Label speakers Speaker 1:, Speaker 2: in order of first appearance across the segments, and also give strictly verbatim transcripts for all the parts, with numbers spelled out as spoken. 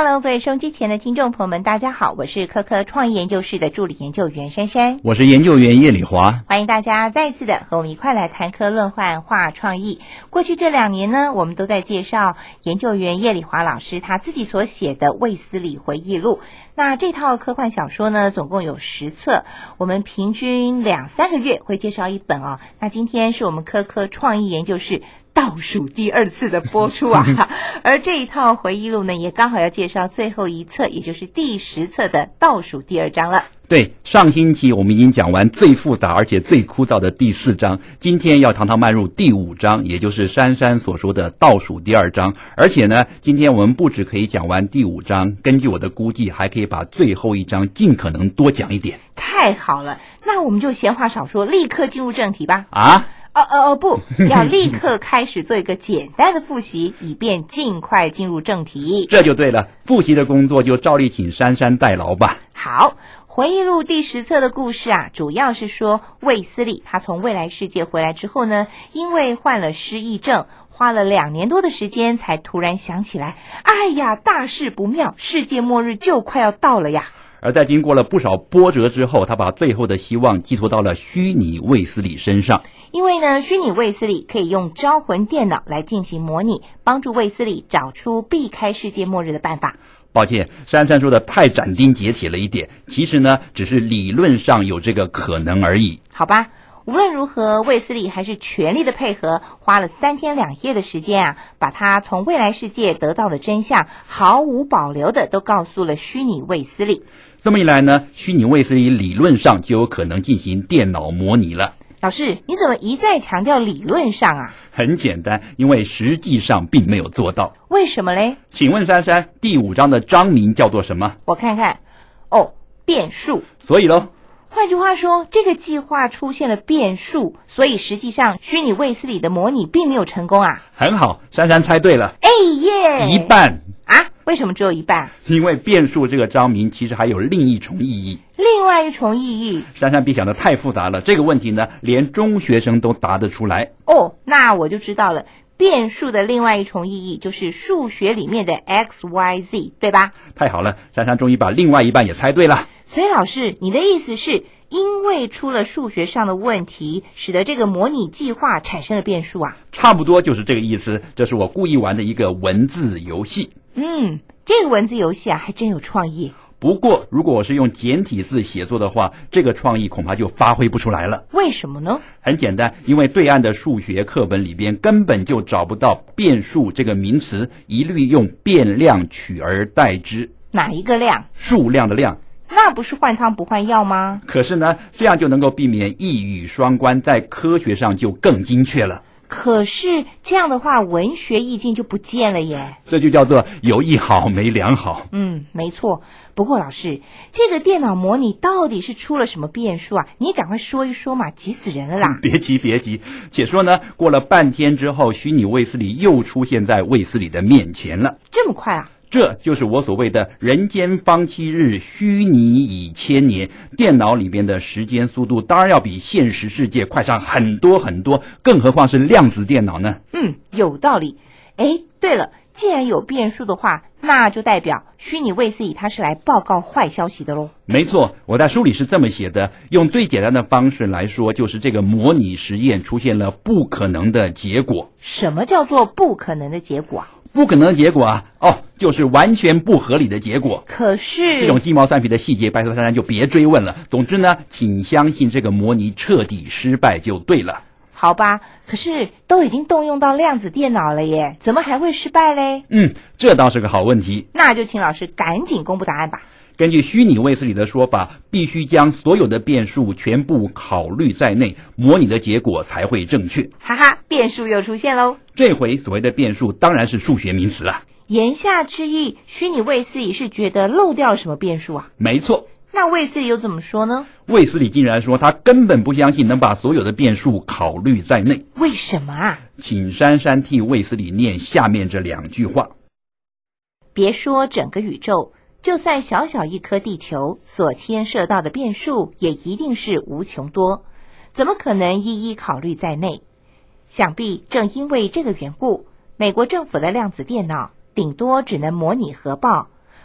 Speaker 1: Hello， 各位收音机前的听众朋友们，大家好，我是科科创意研究室的助理研究员珊珊，
Speaker 2: 我是研究员叶礼华，
Speaker 1: 欢迎大家再次的和我们一块来谈科论幻画创意。过去这两年呢，我们都在介绍研究员叶礼华老师他自己所写的卫斯理回忆录。那这套科幻小说呢，总共有十册，我们平均两三个月会介绍一本哦。那今天是我们科科创意研究室倒数第二次的播出啊，而这一套回忆录呢，也刚好要介绍最后一册，也就是第十册的倒数第二章了。
Speaker 2: 对，上星期我们已经讲完最复杂而且最枯燥的第四章，今天要堂堂迈入第五章，也就是珊珊所说的倒数第二章。而且呢，今天我们不只可以讲完第五章，根据我的估计，还可以把最后一章尽可能多讲一点。
Speaker 1: 太好了，那我们就闲话少说，立刻进入正题吧。
Speaker 2: 啊？
Speaker 1: 哦哦哦，不要立刻开始做一个简单的复习，以便尽快进入正题。
Speaker 2: 这就对了，复习的工作就照例请珊珊代劳吧。
Speaker 1: 好，回忆录第十册的故事啊，主要是说卫斯理他从未来世界回来之后呢，因为患了失忆症，花了两年多的时间才突然想起来，哎呀，大事不妙，世界末日就快要到了呀。
Speaker 2: 而在经过了不少波折之后，他把最后的希望寄托到了虚拟卫斯理身上。
Speaker 1: 因为呢，虚拟卫斯理可以用招魂电脑来进行模拟，帮助卫斯理找出避开世界末日的办法。
Speaker 2: 抱歉，珊珊说的太斩钉截铁了一点，其实呢，只是理论上有这个可能而已。
Speaker 1: 好吧，无论如何，卫斯理还是全力的配合，花了三天两夜的时间啊，把他从未来世界得到的真相毫无保留的都告诉了虚拟卫斯理。
Speaker 2: 这么一来呢，虚拟卫斯理理论上就有可能进行电脑模拟了。
Speaker 1: 老师，你怎么一再强调理论上啊？
Speaker 2: 很简单，因为实际上并没有做到。
Speaker 1: 为什么嘞？
Speaker 2: 请问珊珊，第五章的章名叫做什么？
Speaker 1: 我看看，哦，变数。
Speaker 2: 所以咯，
Speaker 1: 换句话说，这个计划出现了变数，所以实际上虚拟卫斯理的模拟并没有成功啊。
Speaker 2: 很好，珊珊猜对了。
Speaker 1: 哎耶！
Speaker 2: 一半
Speaker 1: 啊？为什么只有一半？
Speaker 2: 因为变数这个章名其实还有另一重意义。
Speaker 1: 另外一重意义？
Speaker 2: 珊珊别想得太复杂了，这个问题呢，连中学生都答得出来。
Speaker 1: 哦，那我就知道了。变数的另外一重意义就是数学里面的 X Y Z， 对吧？
Speaker 2: 太好了，珊珊终于把另外一半也猜对了。
Speaker 1: 所以老师，你的意思是因为出了数学上的问题，使得这个模拟计划产生了变数啊？
Speaker 2: 差不多就是这个意思，这是我故意玩的一个文字游戏。
Speaker 1: 嗯，这个文字游戏啊，还真有创意。
Speaker 2: 不过如果我是用简体字写作的话，这个创意恐怕就发挥不出来了。
Speaker 1: 为什么呢？
Speaker 2: 很简单，因为对岸的数学课本里边根本就找不到变数这个名词，一律用变量取而代之。
Speaker 1: 哪一个量？
Speaker 2: 数量的量。
Speaker 1: 那不是换汤不换药吗？
Speaker 2: 可是呢，这样就能够避免一语双关，在科学上就更精确了。
Speaker 1: 可是这样的话，文学意境就不见了耶。
Speaker 2: 这就叫做有一好没两好。
Speaker 1: 嗯，没错。不过老师，这个电脑模拟到底是出了什么变数啊？你赶快说一说嘛，急死人了啦！
Speaker 2: 别急别急，且说呢，过了半天之后，虚拟卫斯理又出现在卫斯理的面前了。
Speaker 1: 这么快啊？
Speaker 2: 这就是我所谓的人间方七日，虚拟已千年。电脑里边的时间速度当然要比现实世界快上很多很多，更何况是量子电脑呢？
Speaker 1: 嗯，有道理。诶，对了，既然有变数的话，那就代表虚拟卫斯理他是来报告坏消息的咯。
Speaker 2: 没错，我在书里是这么写的，用最简单的方式来说，就是这个模拟实验出现了不可能的结果。
Speaker 1: 什么叫做不可能的结果啊？
Speaker 2: 不可能的结果啊，哦，就是完全不合理的结果。
Speaker 1: 可是
Speaker 2: 这种鸡毛蒜皮的细节，拜托珊珊就别追问了。总之呢，请相信这个模拟彻底失败就对了。
Speaker 1: 好吧，可是都已经动用到量子电脑了耶，怎么还会失败嘞？
Speaker 2: 嗯，这倒是个好问题。
Speaker 1: 那就请老师赶紧公布答案吧。
Speaker 2: 根据虚拟卫斯理的说法，必须将所有的变数全部考虑在内，模拟的结果才会正确。
Speaker 1: 哈哈，变数又出现喽！
Speaker 2: 这回所谓的变数当然是数学名词了。
Speaker 1: 言下之意，虚拟卫斯理是觉得漏掉了什么变数啊？
Speaker 2: 没错。
Speaker 1: 那卫斯理又怎么说呢？
Speaker 2: 卫斯理竟然说他根本不相信能把所有的变数考虑在内。
Speaker 1: 为什么啊？
Speaker 2: 请珊珊替卫斯理念下面这两句话。
Speaker 1: 别说整个宇宙，就算小小一颗地球所牵涉到的变数也一定是无穷多，怎么可能一一考虑在内？想必正因为这个缘故，美国政府的量子电脑顶多只能模拟核爆，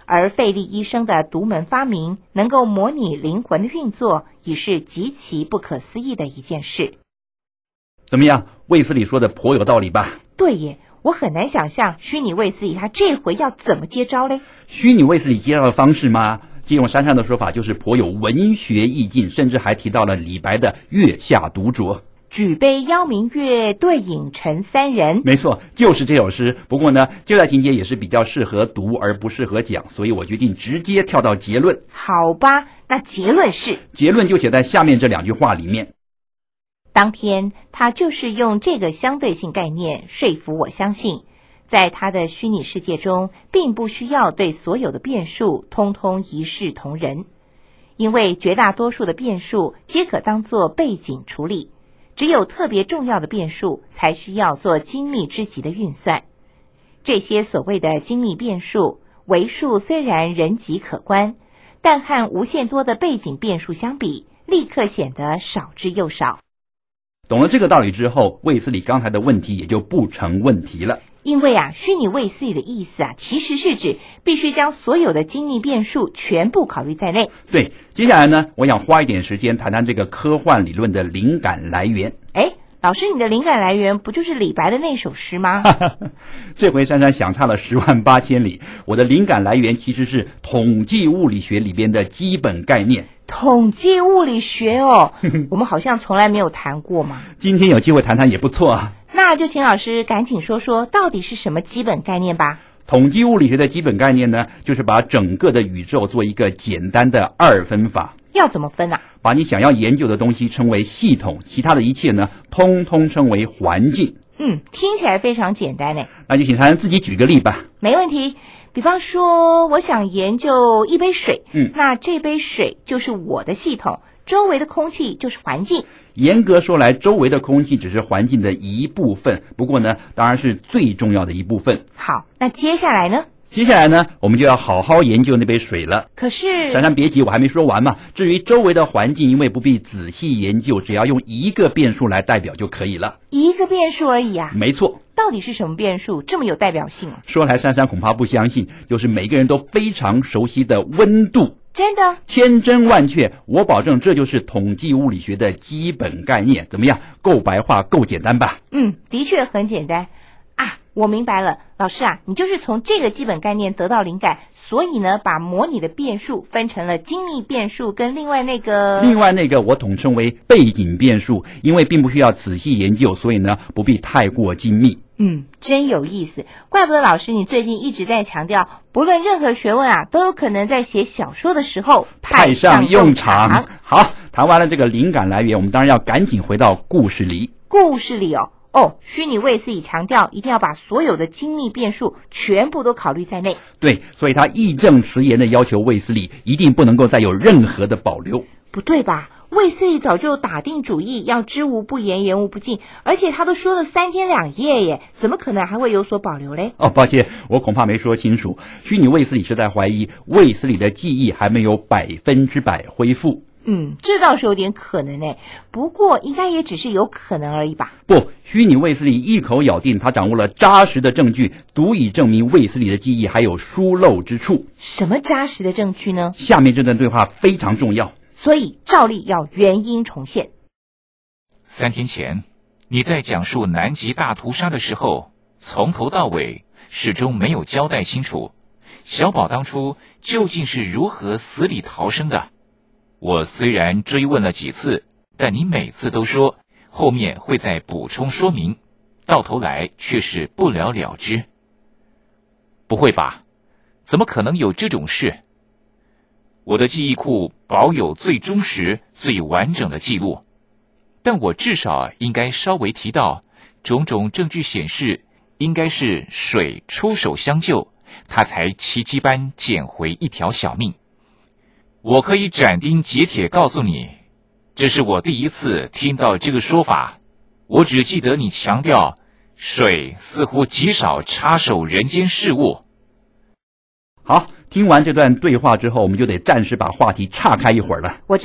Speaker 1: 而费利医生的独门发明能够模拟灵魂的运作，已是极其不可思议的一件事。
Speaker 2: 怎么样，卫斯理说的颇有道理吧？
Speaker 1: 对耶，我很难想象虚拟卫斯理他这回要怎么接招嘞？
Speaker 2: 虚拟卫斯理接招的方式吗？借用珊珊的说法，就是颇有文学意境，甚至还提到了李白的月下独酌。
Speaker 1: 举杯邀明月，对影成三人。
Speaker 2: 没错，就是这首诗。不过呢，这段情节也是比较适合读而不适合讲，所以我决定直接跳到结论。
Speaker 1: 好吧，那结论是？
Speaker 2: 结论就写在下面这两句话里面。
Speaker 1: 当天他就是用这个相对性概念说服我相信，在他的虚拟世界中并不需要对所有的变数通通一视同仁，因为绝大多数的变数皆可当作背景处理，只有特别重要的变数才需要做精密之极的运算。这些所谓的精密变数为数虽然人极可观，但和无限多的背景变数相比，立刻显得少之又少。
Speaker 2: 懂了这个道理之后，卫斯理刚才的问题也就不成问题了。
Speaker 1: 因为啊，虚拟卫斯理的意思啊，其实是指必须将所有的精密变数全部考虑在内。
Speaker 2: 对，接下来呢，我想花一点时间谈谈这个科幻理论的灵感来源。
Speaker 1: 哎，老师，你的灵感来源不就是李白的那首诗吗？
Speaker 2: 这回珊珊想差了十万八千里，我的灵感来源其实是统计物理学里边的基本概念。
Speaker 1: 统计物理学哦，我们好像从来没有谈过嘛。
Speaker 2: 今天有机会谈谈也不错啊。
Speaker 1: 那就请老师赶紧说说到底是什么基本概念吧。
Speaker 2: 统计物理学的基本概念呢，就是把整个的宇宙做一个简单的二分法。
Speaker 1: 要怎么分啊？
Speaker 2: 把你想要研究的东西称为系统，其他的一切呢，通通称为环境。
Speaker 1: 嗯，听起来非常简单呢。
Speaker 2: 那就请珊珊自己举个例吧。
Speaker 1: 没问题。比方说，我想研究一杯水，
Speaker 2: 嗯，
Speaker 1: 那这杯水就是我的系统，周围的空气就是环境。
Speaker 2: 严格说来，周围的空气只是环境的一部分，不过呢，当然是最重要的一部分。
Speaker 1: 好，那接下来呢？
Speaker 2: 接下来呢，我们就要好好研究那杯水了。
Speaker 1: 可是，
Speaker 2: 珊珊别急，我还没说完嘛。至于周围的环境，因为不必仔细研究，只要用一个变数来代表就可以了。
Speaker 1: 一个变数而已啊？
Speaker 2: 没错。
Speaker 1: 到底是什么变数这么有代表性啊？
Speaker 2: 说来珊珊恐怕不相信，就是每个人都非常熟悉的温度。
Speaker 1: 真的？
Speaker 2: 千真万确，我保证这就是统计物理学的基本概念。怎么样？够白话，够简单吧？
Speaker 1: 嗯，的确很简单啊。我明白了，老师啊，你就是从这个基本概念得到灵感，所以呢，把模拟的变数分成了精密变数跟另外那个
Speaker 2: 另外那个我统称为背景变数，因为并不需要仔细研究，所以呢，不必太过精密。
Speaker 1: 嗯，真有意思，怪不得老师你最近一直在强调，不论任何学问啊，都有可能在写小说的时候派上用场。
Speaker 2: 好，谈完了这个灵感来源，我们当然要赶紧回到故事里。
Speaker 1: 故事里哦。哦，虚拟卫斯理强调一定要把所有的精密变数全部都考虑在内。
Speaker 2: 对，所以他义正辞严地要求卫斯理一定不能够再有任何的保留。
Speaker 1: 不对吧？卫斯理早就打定主意要知无不言，言无不尽，而且他都说了三天两夜耶，怎么可能还会有所保留嘞？
Speaker 2: 哦，抱歉，我恐怕没说清楚。虚拟卫斯理是在怀疑卫斯理的记忆还没有百分之百恢复。
Speaker 1: 嗯，这倒是有点可能诶，不过应该也只是有可能而已吧。
Speaker 2: 不，虚拟卫斯理一口咬定他掌握了扎实的证据，足以证明卫斯理的记忆还有疏漏之处。
Speaker 1: 什么扎实的证据呢？
Speaker 2: 下面这段对话非常重要，
Speaker 1: 所以照例要原音重现。
Speaker 3: 三天前，你在讲述南极大屠杀的时候，从头到尾始终没有交代清楚，小宝当初究竟是如何死里逃生的。我虽然追问了几次，但你每次都说后面会再补充说明，到头来却是不了了之。不会吧？怎么可能有这种事？我的记忆库保有最忠实、最完整的记录，但我至少应该稍微提到，种种证据显示，应该是水出手相救，他才奇迹般捡回一条小命。我可以斩钉截铁告诉你，这是我第一次听到这个说法。我只记得你强调，水似乎极少插手人间事务。
Speaker 2: 好，听完这段对话之后，我们就得暂时把话题岔开一会儿了。
Speaker 1: 我知道，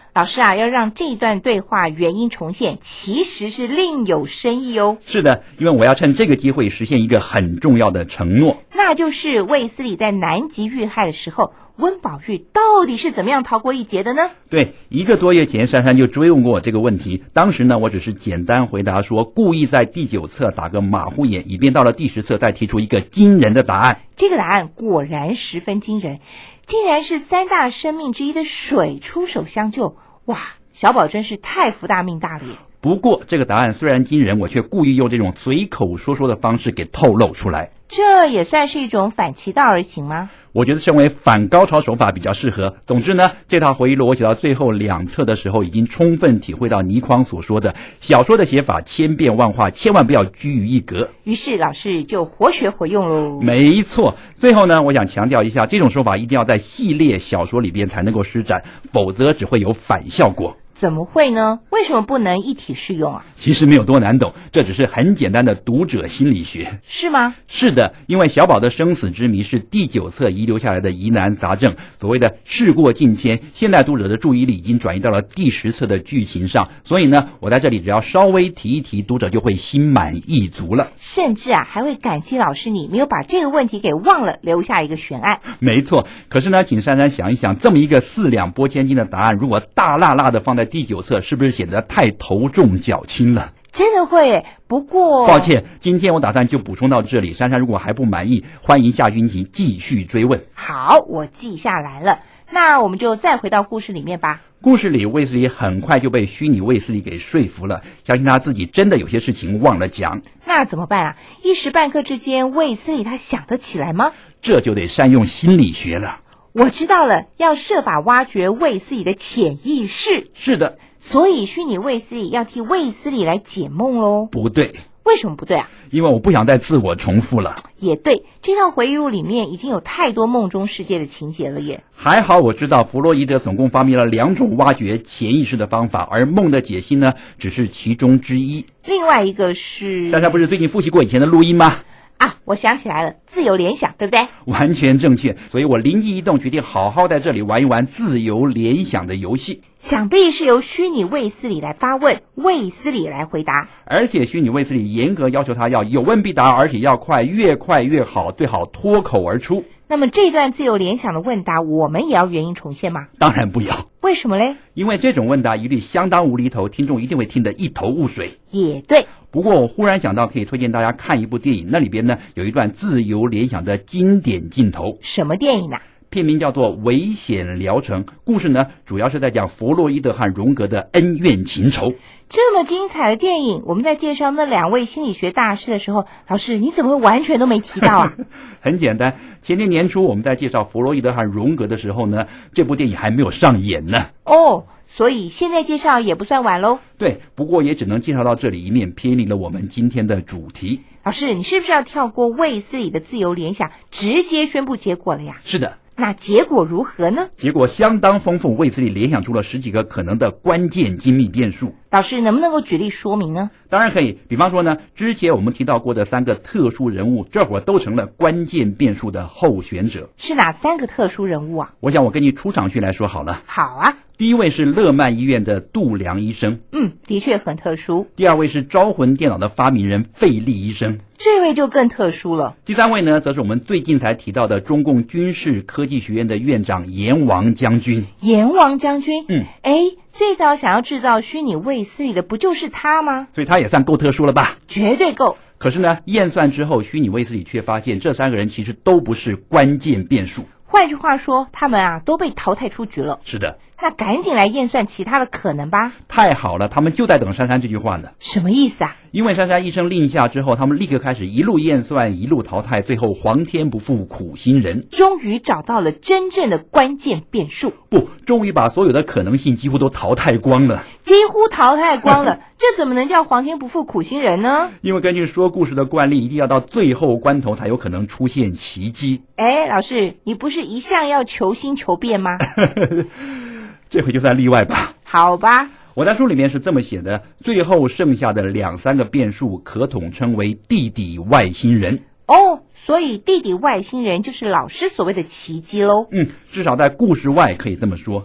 Speaker 1: 老师啊，要让这段对话原音重现，其实是另有深意哦。
Speaker 2: 是的，因为我要趁这个机会实现一个很重要的承诺，
Speaker 1: 那就是卫斯理在南极遇害的时候，温宝玉到底是怎么样逃过一劫的呢？
Speaker 2: 对，一个多月前珊珊就追问过我这个问题，当时呢我只是简单回答说，故意在第九册打个马虎眼，以便到了第十册再提出一个惊人的答案。
Speaker 1: 这个答案果然十分惊人，竟然是三大生命之一的水出手相救。哇，小宝真是太福大命大了耶。
Speaker 2: 不过这个答案虽然惊人，我却故意用这种随口说说的方式给透露出来。
Speaker 1: 这也算是一种反其道而行吗？
Speaker 2: 我觉得身为反高潮手法比较适合。总之呢，这套回忆录我写到最后两册的时候，已经充分体会到倪匡所说的小说的写法千变万化，千万不要居于一格。
Speaker 1: 于是老师就活学活用喽。
Speaker 2: 没错。最后呢，我想强调一下，这种说法一定要在系列小说里边才能够施展，否则只会有反效果。
Speaker 1: 怎么会呢？为什么不能一体适用啊？
Speaker 2: 其实没有多难懂，这只是很简单的读者心理学。
Speaker 1: 是吗？
Speaker 2: 是的，因为小宝的生死之谜是第九册遗留下来的疑难杂症，所谓的事过境迁，现代读者的注意力已经转移到了第十册的剧情上，所以呢，我在这里只要稍微提一提，读者就会心满意足了，
Speaker 1: 甚至啊还会感激老师你没有把这个问题给忘了，留下一个悬案。
Speaker 2: 没错。可是呢，请珊珊想一想，这么一个四两拨千斤的答案，如果大辣辣的放在第九册，是不是显得太头重脚轻了？
Speaker 1: 真的会耶，不过
Speaker 2: 抱歉，今天我打算就补充到这里。珊珊如果还不满意，欢迎下星期继续追问。
Speaker 1: 好，我记下来了。那我们就再回到故事里面吧。
Speaker 2: 故事里卫斯理很快就被虚拟卫斯理给说服了，相信他自己真的有些事情忘了讲。
Speaker 1: 那怎么办啊？一时半刻之间，卫斯理他想得起来吗？
Speaker 2: 这就得善用心理学了。
Speaker 1: 我知道了，要设法挖掘卫斯理的潜意识。
Speaker 2: 是的。
Speaker 1: 所以虚拟卫斯理要替卫斯理来解梦咯。
Speaker 2: 不对。
Speaker 1: 为什么不对啊？
Speaker 2: 因为我不想再自我重复了。
Speaker 1: 也对，这套回忆录里面已经有太多梦中世界的情节了耶。
Speaker 2: 还好我知道弗洛伊德总共发明了两种挖掘潜意识的方法，而梦的解析呢，只是其中之一。
Speaker 1: 另外一个是，
Speaker 2: 珊珊不是最近复习过以前的录音吗？
Speaker 1: 啊，我想起来了，自由联想，对不对？
Speaker 2: 完全正确，所以我灵机一动，决定好好在这里玩一玩自由联想的游戏。
Speaker 1: 想必是由虚拟卫斯理来发问，卫斯理来回答。
Speaker 2: 而且虚拟卫斯理严格要求他要有问必答，而且要快，越快越好，最好脱口而出。
Speaker 1: 那么这段自由联想的问答，我们也要原音重现吗？
Speaker 2: 当然不要。
Speaker 1: 为什么嘞？
Speaker 2: 因为这种问答一律相当无厘头，听众一定会听得一头雾水。
Speaker 1: 也对。
Speaker 2: 不过我忽然想到，可以推荐大家看一部电影，那里边呢有一段自由联想的经典镜头。
Speaker 1: 什么电影啊？
Speaker 2: 片名叫做《危险疗程》，故事呢主要是在讲弗洛伊德和荣格的恩怨情仇。
Speaker 1: 这么精彩的电影，我们在介绍那两位心理学大师的时候，老师你怎么会完全都没提到啊？
Speaker 2: 很简单，前年年初我们在介绍弗洛伊德和荣格的时候呢，这部电影还没有上演呢。
Speaker 1: 哦，所以现在介绍也不算晚咯。
Speaker 2: 对，不过也只能介绍到这里，以免偏离了我们今天的主题。
Speaker 1: 老师，你是不是要跳过卫斯理的自由联想，直接宣布结果了呀？
Speaker 2: 是的。
Speaker 1: 那结果如何呢？
Speaker 2: 结果相当丰富，卫斯理联想出了十几个可能的关键精密变数。
Speaker 1: 老师能不能够举例说明呢？
Speaker 2: 当然可以，比方说呢，之前我们提到过的三个特殊人物，这会儿都成了关键变数的候选者。
Speaker 1: 是哪三个特殊人物啊？
Speaker 2: 我想我根据出场序来说好了。
Speaker 1: 好啊。
Speaker 2: 第一位是乐曼医院的杜良医生，
Speaker 1: 嗯，的确很特殊。
Speaker 2: 第二位是招魂电脑的发明人费利医生，
Speaker 1: 这位就更特殊了。
Speaker 2: 第三位呢，则是我们最近才提到的中共军事科技学院的院长阎王将军。
Speaker 1: 阎王将军，
Speaker 2: 嗯，
Speaker 1: 哎，最早想要制造虚拟卫斯理的不就是他吗？
Speaker 2: 所以他也算够特殊了吧？
Speaker 1: 绝对够。
Speaker 2: 可是呢，验算之后，虚拟卫斯理却发现这三个人其实都不是关键变数。
Speaker 1: 换句话说，他们啊都被淘汰出局了。
Speaker 2: 是的。
Speaker 1: 那赶紧来验算其他的可能吧。
Speaker 2: 太好了，他们就在等珊珊这句话呢。
Speaker 1: 什么意思啊？
Speaker 2: 因为珊珊一声令下之后，他们立刻开始一路验算，一路淘汰，最后皇天不负苦心人，
Speaker 1: 终于找到了真正的关键变数。
Speaker 2: 不，终于把所有的可能性几乎都淘汰光了。
Speaker 1: 几乎淘汰光了，这怎么能叫皇天不负苦心人呢？
Speaker 2: 因为根据说故事的惯例，一定要到最后关头才有可能出现奇迹。
Speaker 1: 哎，老师，你不是一向要求新求变吗？
Speaker 2: 这回就算例外吧。
Speaker 1: 好吧。
Speaker 2: 我在书里面是这么写的，最后剩下的两三个变数可统称为地底外星人。
Speaker 1: 哦，所以地底外星人就是老师所谓的奇迹咯。
Speaker 2: 嗯，至少在故事外可以这么说。
Speaker 1: 应该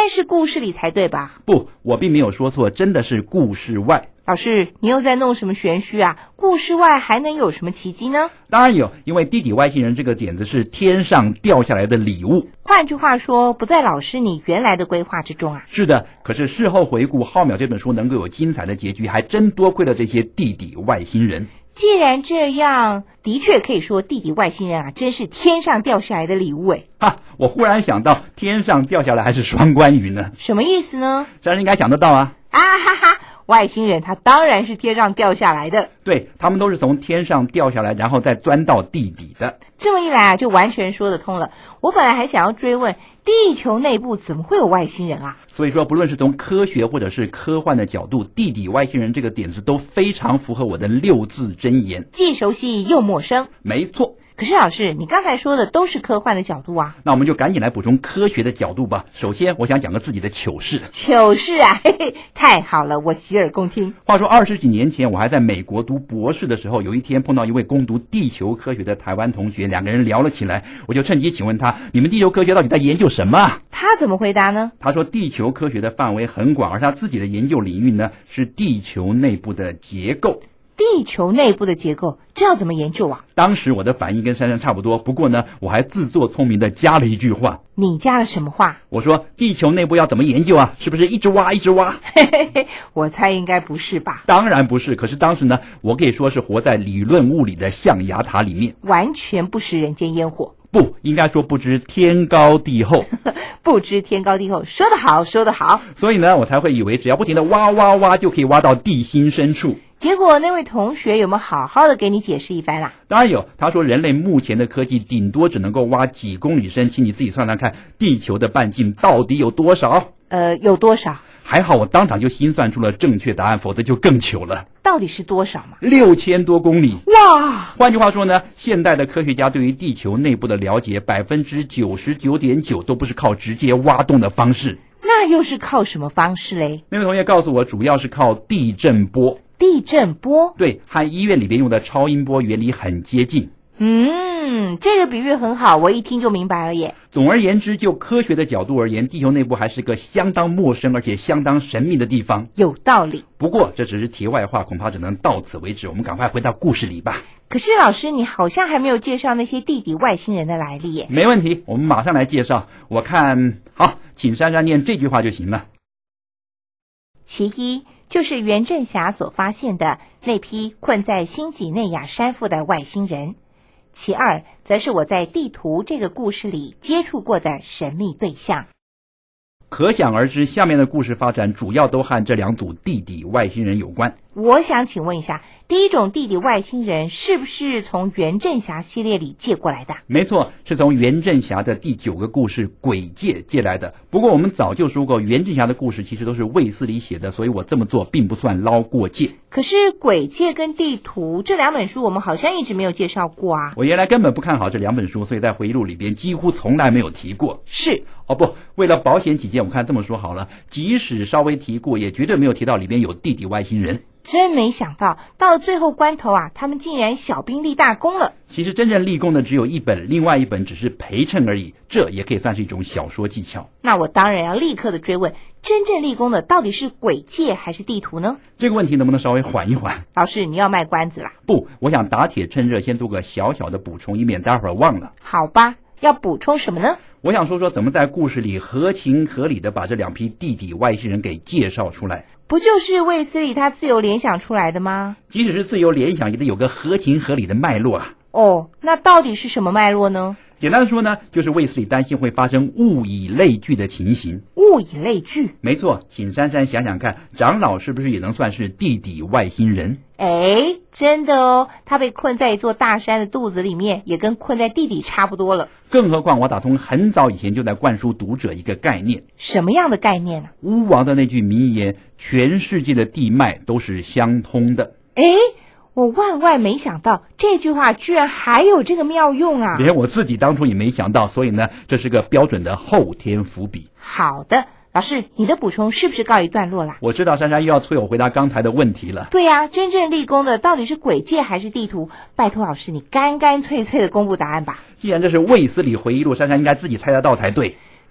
Speaker 1: 该是故事里才对吧？
Speaker 2: 不，我并没有说错，真的是故事外。
Speaker 1: 老师，你又在弄什么玄虚啊？故事外还能有什么奇迹呢？
Speaker 2: 当然有，因为地底外星人这个点子是天上掉下来的礼物。
Speaker 1: 换句话说，不在老师你原来的规划之中啊。
Speaker 2: 是的，可是事后回顾，《浩渺》这本书能够有精彩的结局，还真多亏了这些地底外星人。
Speaker 1: 既然这样，的确可以说地底外星人啊，真是天上掉下来的礼物诶。
Speaker 2: 哈，我忽然想到，天上掉下来还是双关语呢？
Speaker 1: 什么意思呢？
Speaker 2: 这人应该想得到啊！
Speaker 1: 啊哈哈，外星人他当然是天上掉下来的。
Speaker 2: 对，他们都是从天上掉下来，然后再钻到地底的。
Speaker 1: 这么一来啊，就完全说得通了。我本来还想要追问，地球内部怎么会有外星人啊？
Speaker 2: 所以说，不论是从科学或者是科幻的角度，地底外星人这个点子都非常符合我的六字真言，
Speaker 1: 既熟悉又陌生。
Speaker 2: 没错。
Speaker 1: 可是老师，你刚才说的都是科幻的角度啊。
Speaker 2: 那我们就赶紧来补充科学的角度吧。首先，我想讲个自己的糗事。
Speaker 1: 糗事啊，嘿嘿，太好了，我洗耳恭听。
Speaker 2: 话说二十几年前，我还在美国读博士的时候，有一天碰到一位攻读地球科学的台湾同学，两个人聊了起来。我就趁机请问他：你们地球科学到底在研究什么啊？
Speaker 1: 他怎么回答呢？
Speaker 2: 他说地球科学的范围很广，而他自己的研究领域呢是地球内部的结构。
Speaker 1: 地球内部的结构，这要怎么研究啊？
Speaker 2: 当时我的反应跟珊珊差不多，不过呢，我还自作聪明的加了一句话。
Speaker 1: 你加了什么话？
Speaker 2: 我说地球内部要怎么研究啊？是不是一直挖一直挖？
Speaker 1: 嘿嘿嘿，我猜应该不是吧？
Speaker 2: 当然不是，可是当时呢，我可以说是活在理论物理的象牙塔里面，
Speaker 1: 完全不食人间烟火。
Speaker 2: 不应该说不知天高地厚。
Speaker 1: 不知天高地厚，说得好，说得好。
Speaker 2: 所以呢，我才会以为只要不停的挖挖挖，就可以挖到地心深处。
Speaker 1: 结果那位同学有没有好好的给你解释一番啦？
Speaker 2: 当然有，他说人类目前的科技顶多只能够挖几公里深，请你自己算算看，地球的半径到底有多少？
Speaker 1: 呃，有多少？
Speaker 2: 还好我当场就心算出了正确答案，否则就更糗了。
Speaker 1: 到底是多少嘛？
Speaker 2: 六千多公里。
Speaker 1: 哇！
Speaker 2: 换句话说呢，现代的科学家对于地球内部的了解，百分之九十九点九都不是靠直接挖洞的方式。
Speaker 1: 那又是靠什么方式嘞？
Speaker 2: 那位同学告诉我，主要是靠地震波。
Speaker 1: 地震波？
Speaker 2: 对，和医院里边用的超音波原理很接近。
Speaker 1: 嗯，这个比喻很好，我一听就明白了耶。
Speaker 2: 总而言之，就科学的角度而言，地球内部还是个相当陌生而且相当神秘的地方。
Speaker 1: 有道理。
Speaker 2: 不过这只是题外话，恐怕只能到此为止。我们赶快回到故事里吧。
Speaker 1: 可是老师，你好像还没有介绍那些地底外星人的来历耶。
Speaker 2: 没问题，我们马上来介绍。我看好，请珊珊念这句话就行了。
Speaker 1: 其一，就是袁振霞所发现的那批困在新几内亚山腹的外星人。其二，则是我在地图这个故事里接触过的神秘对象。
Speaker 2: 可想而知，下面的故事发展主要都和这两组地底外星人有关。
Speaker 1: 我想请问一下，第一种地底外星人是不是从袁振霞系列里借过来的？
Speaker 2: 没错，是从袁振霞的第九个故事《鬼界》借来的。不过我们早就说过，袁振霞的故事其实都是卫斯理写的，所以我这么做并不算捞过界。
Speaker 1: 可是《鬼界》跟《地图》这两本书我们好像一直没有介绍过啊。
Speaker 2: 我原来根本不看好这两本书，所以在回忆录里边几乎从来没有提过。
Speaker 1: 是
Speaker 2: 哦不，为了保险起见，我看这么说好了，即使稍微提过，也绝对没有提到里边有地底外星人。
Speaker 1: 真没想到，到了最后关头啊，他们竟然小兵立大功了。
Speaker 2: 其实真正立功的只有一本，另外一本只是陪衬而已，这也可以算是一种小说技巧。
Speaker 1: 那我当然要立刻的追问，真正立功的到底是鬼界还是地图呢？
Speaker 2: 这个问题能不能稍微缓一缓？
Speaker 1: 老师，你要卖关子啦？
Speaker 2: 不，我想打铁趁热，先做个小小的补充，以免待会儿忘了。
Speaker 1: 好吧，要补充什么呢？
Speaker 2: 我想说说怎么在故事里合情合理的把这两批地底外星人给介绍出来。
Speaker 1: 不就是卫斯理他自由联想出来的吗？
Speaker 2: 即使是自由联想，也得有个合情合理的脉络啊。
Speaker 1: 哦，那到底是什么脉络呢？
Speaker 2: 简单的说呢，就是卫斯理担心会发生物以类聚的情形。
Speaker 1: 物以类聚？
Speaker 2: 没错，请珊珊想想看，长老是不是也能算是地底外星人？
Speaker 1: 哎，真的哦，他被困在一座大山的肚子里面，也跟困在地底差不多了。
Speaker 2: 更何况我打从很早以前就在灌输读者一个概念。
Speaker 1: 什么样的概念呢？
Speaker 2: 巫王的那句名言，全世界的地脉都是相通的。
Speaker 1: 哎，我万万没想到这句话居然还有这个妙用啊！
Speaker 2: 连我自己当初也没想到，所以呢，这是个标准的后天伏笔。
Speaker 1: 好的，老师，你的补充是不是告一段落了？
Speaker 2: 我知道珊珊又要催我回答刚才的问题了。
Speaker 1: 对呀、啊，真正立功的到底是鬼界还是地图？拜托老师，你干干脆脆的公布答案吧。
Speaker 2: 既然这是卫斯理回忆录，珊珊应该自己猜得到才对。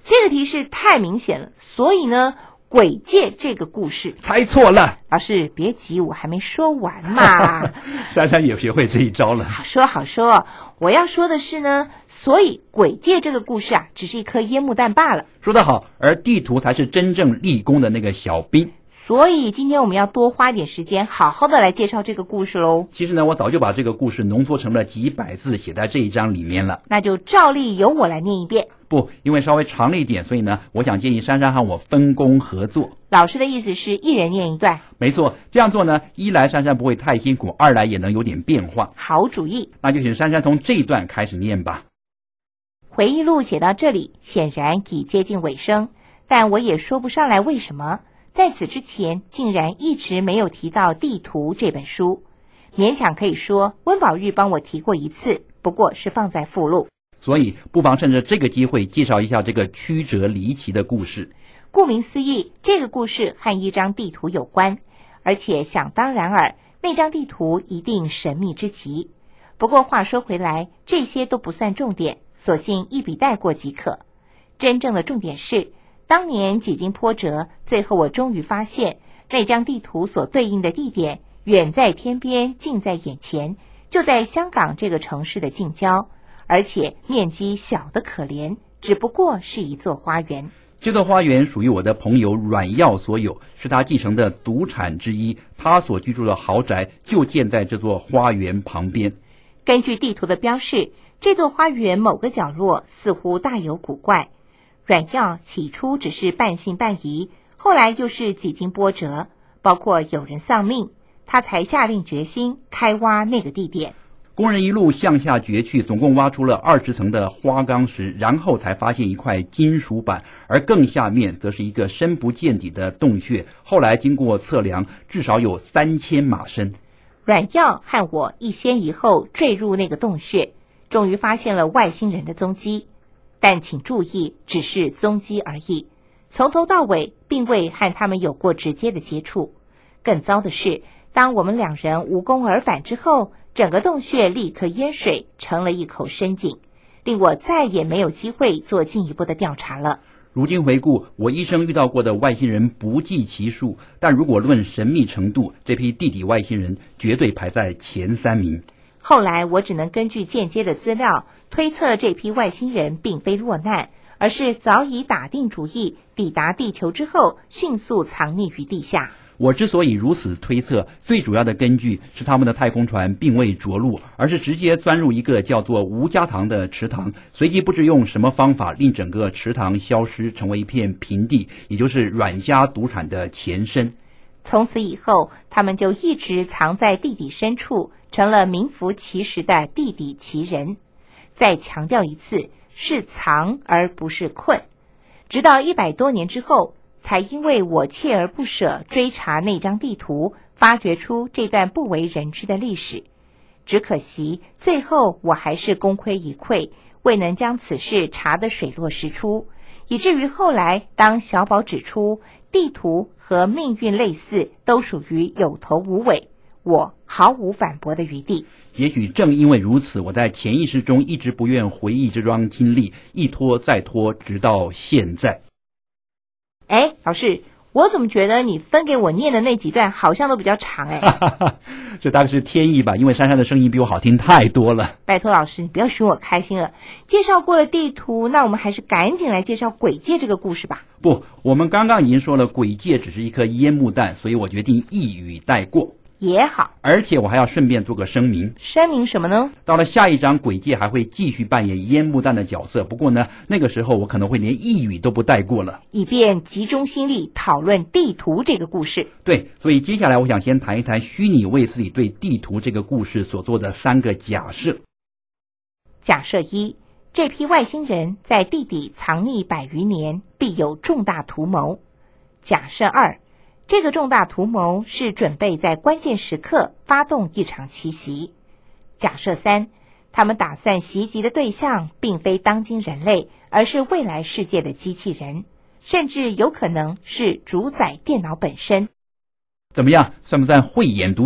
Speaker 1: 这个提示太明显了，所以呢，鬼界这个故事
Speaker 2: 猜错了。
Speaker 1: 老师别急，我还没说完嘛。
Speaker 2: 珊珊也学会这一招了。
Speaker 1: 好说好说，我要说的是呢，所以鬼界这个故事啊，只是一颗烟幕弹罢了。
Speaker 2: 说得好，而地图才是真正立功的那个小兵。
Speaker 1: 所以今天我们要多花点时间，好好的来介绍这个故事喽。
Speaker 2: 其实呢，我早就把这个故事浓缩成了几百字，写在这一章里面了。
Speaker 1: 那就照例由我来念一遍。
Speaker 2: 不，因为稍微长了一点，所以呢，我想建议珊珊和我分工合作。
Speaker 1: 老师的意思是一人念一段。
Speaker 2: 没错，这样做呢，一来珊珊不会太辛苦，二来也能有点变化。
Speaker 1: 好主意。
Speaker 2: 那就请珊珊从这一段开始念吧。
Speaker 1: 回忆录写到这里，显然已接近尾声，但我也说不上来为什么在此之前竟然一直没有提到地图这本书。勉强可以说温宝玉帮我提过一次，不过是放在附录。
Speaker 2: 所以不妨趁着这个机会介绍一下这个曲折离奇的故事。
Speaker 1: 顾名思义，这个故事和一张地图有关，而且想当然尔，那张地图一定神秘之极。不过话说回来，这些都不算重点，索性一笔带过即可。真正的重点是，当年几经波折，最后我终于发现，那张地图所对应的地点远在天边，近在眼前，就在香港这个城市的近郊，而且面积小得可怜，只不过是一座花园。
Speaker 2: 这座花园属于我的朋友阮耀所有，是他继承的独产之一，他所居住的豪宅就建在这座花园旁边。
Speaker 1: 根据地图的标示，这座花园某个角落似乎大有古怪。阮耀起初只是半信半疑，后来又是几经波折，包括有人丧命，他才下定决心开挖那个地点。
Speaker 2: 工人一路向下掘去，总共挖出了二十层的花岗石，然后才发现一块金属板，而更下面则是一个深不见底的洞穴。后来经过测量，至少有三千码深。
Speaker 1: 阮耀和我一先一后坠入那个洞穴，终于发现了外星人的踪迹。但请注意，只是踪迹而已，从头到尾并未和他们有过直接的接触。更糟的是，当我们两人无功而返之后，整个洞穴立刻淹水，成了一口深井，令我再也没有机会做进一步的调查了。
Speaker 2: 如今回顾，我一生遇到过的外星人不计其数，但如果论神秘程度，这批地底外星人绝对排在前三名。
Speaker 1: 后来我只能根据间接的资料推测，这批外星人并非落难，而是早已打定主意，抵达地球之后迅速藏匿于地下。
Speaker 2: 我之所以如此推测，最主要的根据是他们的太空船并未着陆，而是直接钻入一个叫做吴家塘的池塘，随即不知用什么方法令整个池塘消失，成为一片平地，也就是阮家独产的前身。
Speaker 1: 从此以后，他们就一直藏在地底深处，成了名副其实的地底奇人。再强调一次，是藏而不是困。直到一百多年之后，才因为我锲而不舍追查那张地图，发掘出这段不为人知的历史。只可惜最后我还是功亏一篑，未能将此事查得水落石出，以至于后来当小宝指出地图和命运类似，都属于有头无尾，我毫无反驳的余地。
Speaker 2: 也许正因为如此，我在潜意识中一直不愿回忆这桩经历，一拖再拖，直到现在。
Speaker 1: 哎，老师，我怎么觉得你分给我念的那几段好像都比较长哎？
Speaker 2: 这大概是天意吧，因为珊珊的声音比我好听太多了。
Speaker 1: 拜托老师，你不要寻我开心了。介绍过了地图，那我们还是赶紧来介绍鬼界这个故事吧。
Speaker 2: 不，我们刚刚已经说了，鬼界只是一颗烟幕弹，所以我决定一语带过。
Speaker 1: 也好，
Speaker 2: 而且我还要顺便做个声明。
Speaker 1: 声明什么呢？
Speaker 2: 到了下一章，鬼界还会继续扮演烟幕弹的角色，不过呢，那个时候我可能会连一语都不带过了，
Speaker 1: 以便集中心力讨论地图这个故事。
Speaker 2: 对，所以接下来我想先谈一谈虚拟卫斯理对地图这个故事所做的三个假设。
Speaker 1: 假设一，这批外星人在地底藏匿百余年，必有重大图谋。假设二，这个重大图谋是准备在关键时刻发动一场奇袭。假设三，他们打算袭击的对象并非当今人类，而是未来世界的机器人，甚至有可能是主宰电脑本身。
Speaker 2: 怎么样，算不算慧眼独具？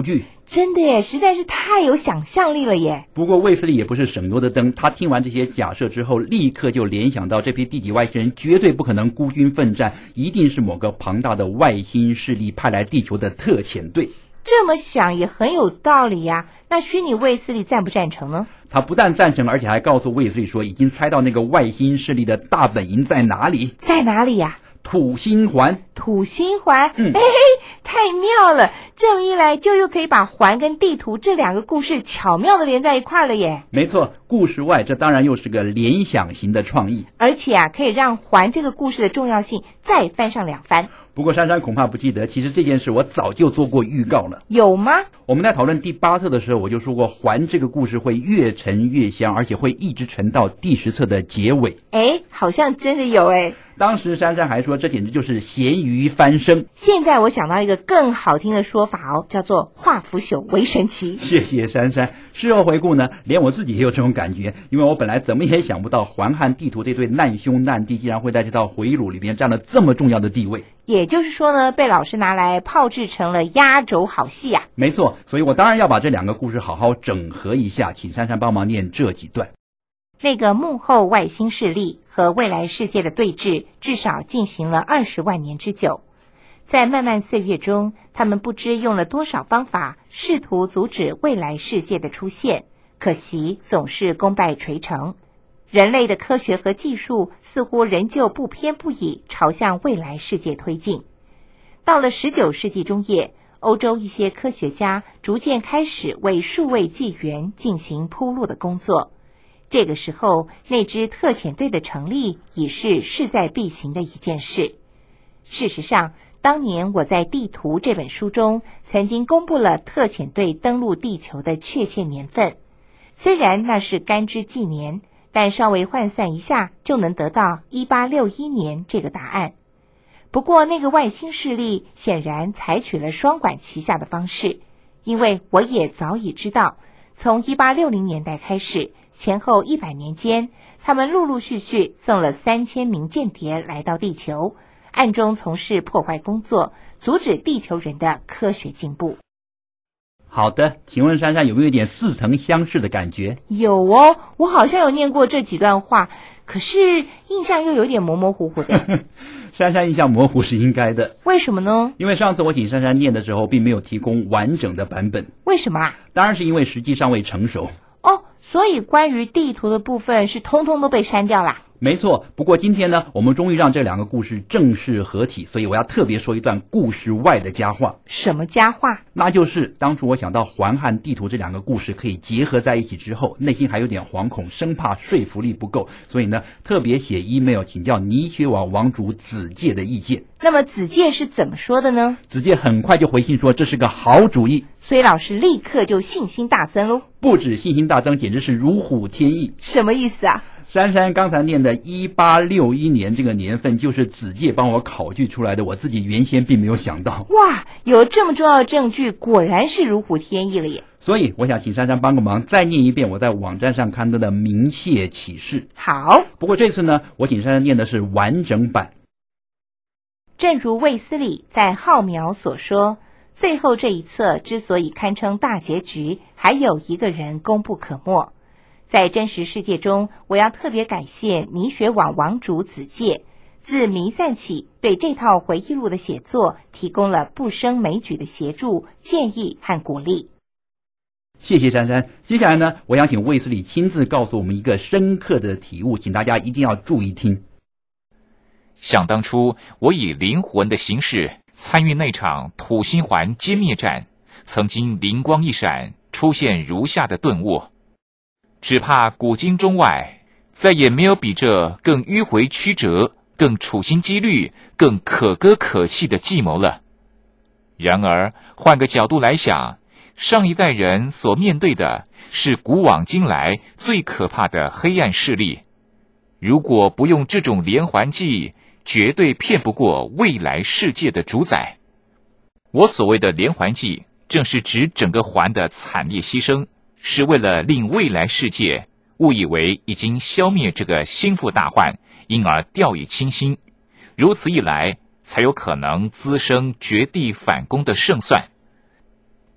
Speaker 1: 真的耶，实在是太有想象力了耶。
Speaker 2: 不过卫斯理也不是省油的灯，他听完这些假设之后，立刻就联想到这批地底外星人绝对不可能孤军奋战，一定是某个庞大的外星势力派来地球的特遣队。
Speaker 1: 这么想也很有道理呀。那虚拟卫斯理赞不赞成呢？
Speaker 2: 他不但赞成，而且还告诉卫斯理说，已经猜到那个外星势力的大本营在哪里。
Speaker 1: 在哪里呀？
Speaker 2: 土星环。
Speaker 1: 土星环，
Speaker 2: 嗯，
Speaker 1: 哎，太妙了！这么一来，就又可以把环跟地图这两个故事巧妙的连在一块了耶。
Speaker 2: 没错，故事外，这当然又是个联想型的创意，
Speaker 1: 而且啊，可以让环这个故事的重要性再翻上两番。
Speaker 2: 不过珊珊恐怕不记得，其实这件事我早就做过预告了。
Speaker 1: 有吗？
Speaker 2: 我们在讨论第八册的时候，我就说过环这个故事会越沉越香，而且会一直沉到第十册的结尾。
Speaker 1: 哎，好像真的有哎。
Speaker 2: 当时珊珊还说这简直就是咸鱼翻身。
Speaker 1: 现在我想到一个更好听的说法哦，叫做化腐朽为神奇。
Speaker 2: 谢谢珊珊。事后回顾呢，连我自己也有这种感觉，因为我本来怎么也想不到环和地图这对难兄难弟竟然会在这套回忆录里面占了这么重要的地位。
Speaker 1: 也就是说呢，被老师拿来炮制成了压轴好戏啊。
Speaker 2: 没错，所以我当然要把这两个故事好好整合一下，请珊珊帮忙念这几段。
Speaker 1: 那个幕后外星势力和未来世界的对峙，至少进行了二十万年之久。在漫漫岁月中，他们不知用了多少方法，试图阻止未来世界的出现，可惜总是功败垂成。人类的科学和技术似乎仍旧不偏不倚，朝向未来世界推进。到了十九世纪中叶，欧洲一些科学家逐渐开始为数位纪元进行铺路的工作。这个时候，那支特遣队的成立已是势在必行的一件事。事实上，当年我在《地图》这本书中曾经公布了特遣队登陆地球的确切年份。虽然那是干支纪年，但稍微换算一下就能得到一八六一年这个答案。不过那个外星势力显然采取了双管齐下的方式，因为我也早已知道，从一八六零年代开始，前后一百年间，他们陆陆续续送了三千名间谍来到地球，暗中从事破坏工作，阻止地球人的科学进步。
Speaker 2: 好的，请问珊珊有没有一点似曾相识的感觉？
Speaker 1: 有哦，我好像有念过这几段话，可是印象又有点模模糊糊的。
Speaker 2: 珊珊印象模糊是应该的。
Speaker 1: 为什么呢？
Speaker 2: 因为上次我请珊珊念的时候并没有提供完整的版本。
Speaker 1: 为什么啊？
Speaker 2: 当然是因为时机尚未成熟。
Speaker 1: 哦，所以关于地图的部分是通通都被删掉啦。
Speaker 2: 没错，不过今天呢，我们终于让这两个故事正式合体，所以我要特别说一段故事外的佳话。
Speaker 1: 什么佳话？
Speaker 2: 那就是当初我想到环和地图这两个故事可以结合在一起之后，内心还有点惶恐，生怕说服力不够，所以呢，特别写 email 请教泥学网网主子介的意见。
Speaker 1: 那么子介是怎么说的呢？
Speaker 2: 子介很快就回信说这是个好主意，
Speaker 1: 所以老师立刻就信心大增喽。
Speaker 2: 不止信心大增，简直是如虎添翼。
Speaker 1: 什么意思啊？
Speaker 2: 珊珊刚才念的一八六一年这个年份就是子介帮我考据出来的，我自己原先并没有想到。
Speaker 1: 哇，有这么重要的证据，果然是如虎添翼了耶。
Speaker 2: 所以我想请珊珊帮个忙，再念一遍我在网站上刊登的明谢启示。
Speaker 1: 好，
Speaker 2: 不过这次呢，我请珊珊念的是完整版。
Speaker 1: 正如卫斯理在浩渺所说，最后这一册之所以堪称大结局，还有一个人功不可没。在真实世界中，我要特别感谢泥学网网主子介，自弥散起对这套回忆录的写作提供了不胜枚举的协助、建议和鼓励。
Speaker 2: 谢谢珊珊。接下来呢，我想请卫斯理亲自告诉我们一个深刻的体悟，请大家一定要注意听。
Speaker 3: 想当初，我以灵魂的形式参与那场土星环歼灭战，曾经灵光一闪，出现如下的顿悟：只怕古今中外，再也没有比这更迂回曲折、更处心积虑、更可歌可泣的计谋了。然而，换个角度来想，上一代人所面对的是古往今来最可怕的黑暗势力。如果不用这种连环计，绝对骗不过未来世界的主宰。我所谓的连环计，正是指整个环的惨烈牺牲，是为了令未来世界误以为已经消灭这个心腹大患，因而掉以轻心。如此一来，才有可能滋生绝地反攻的胜算。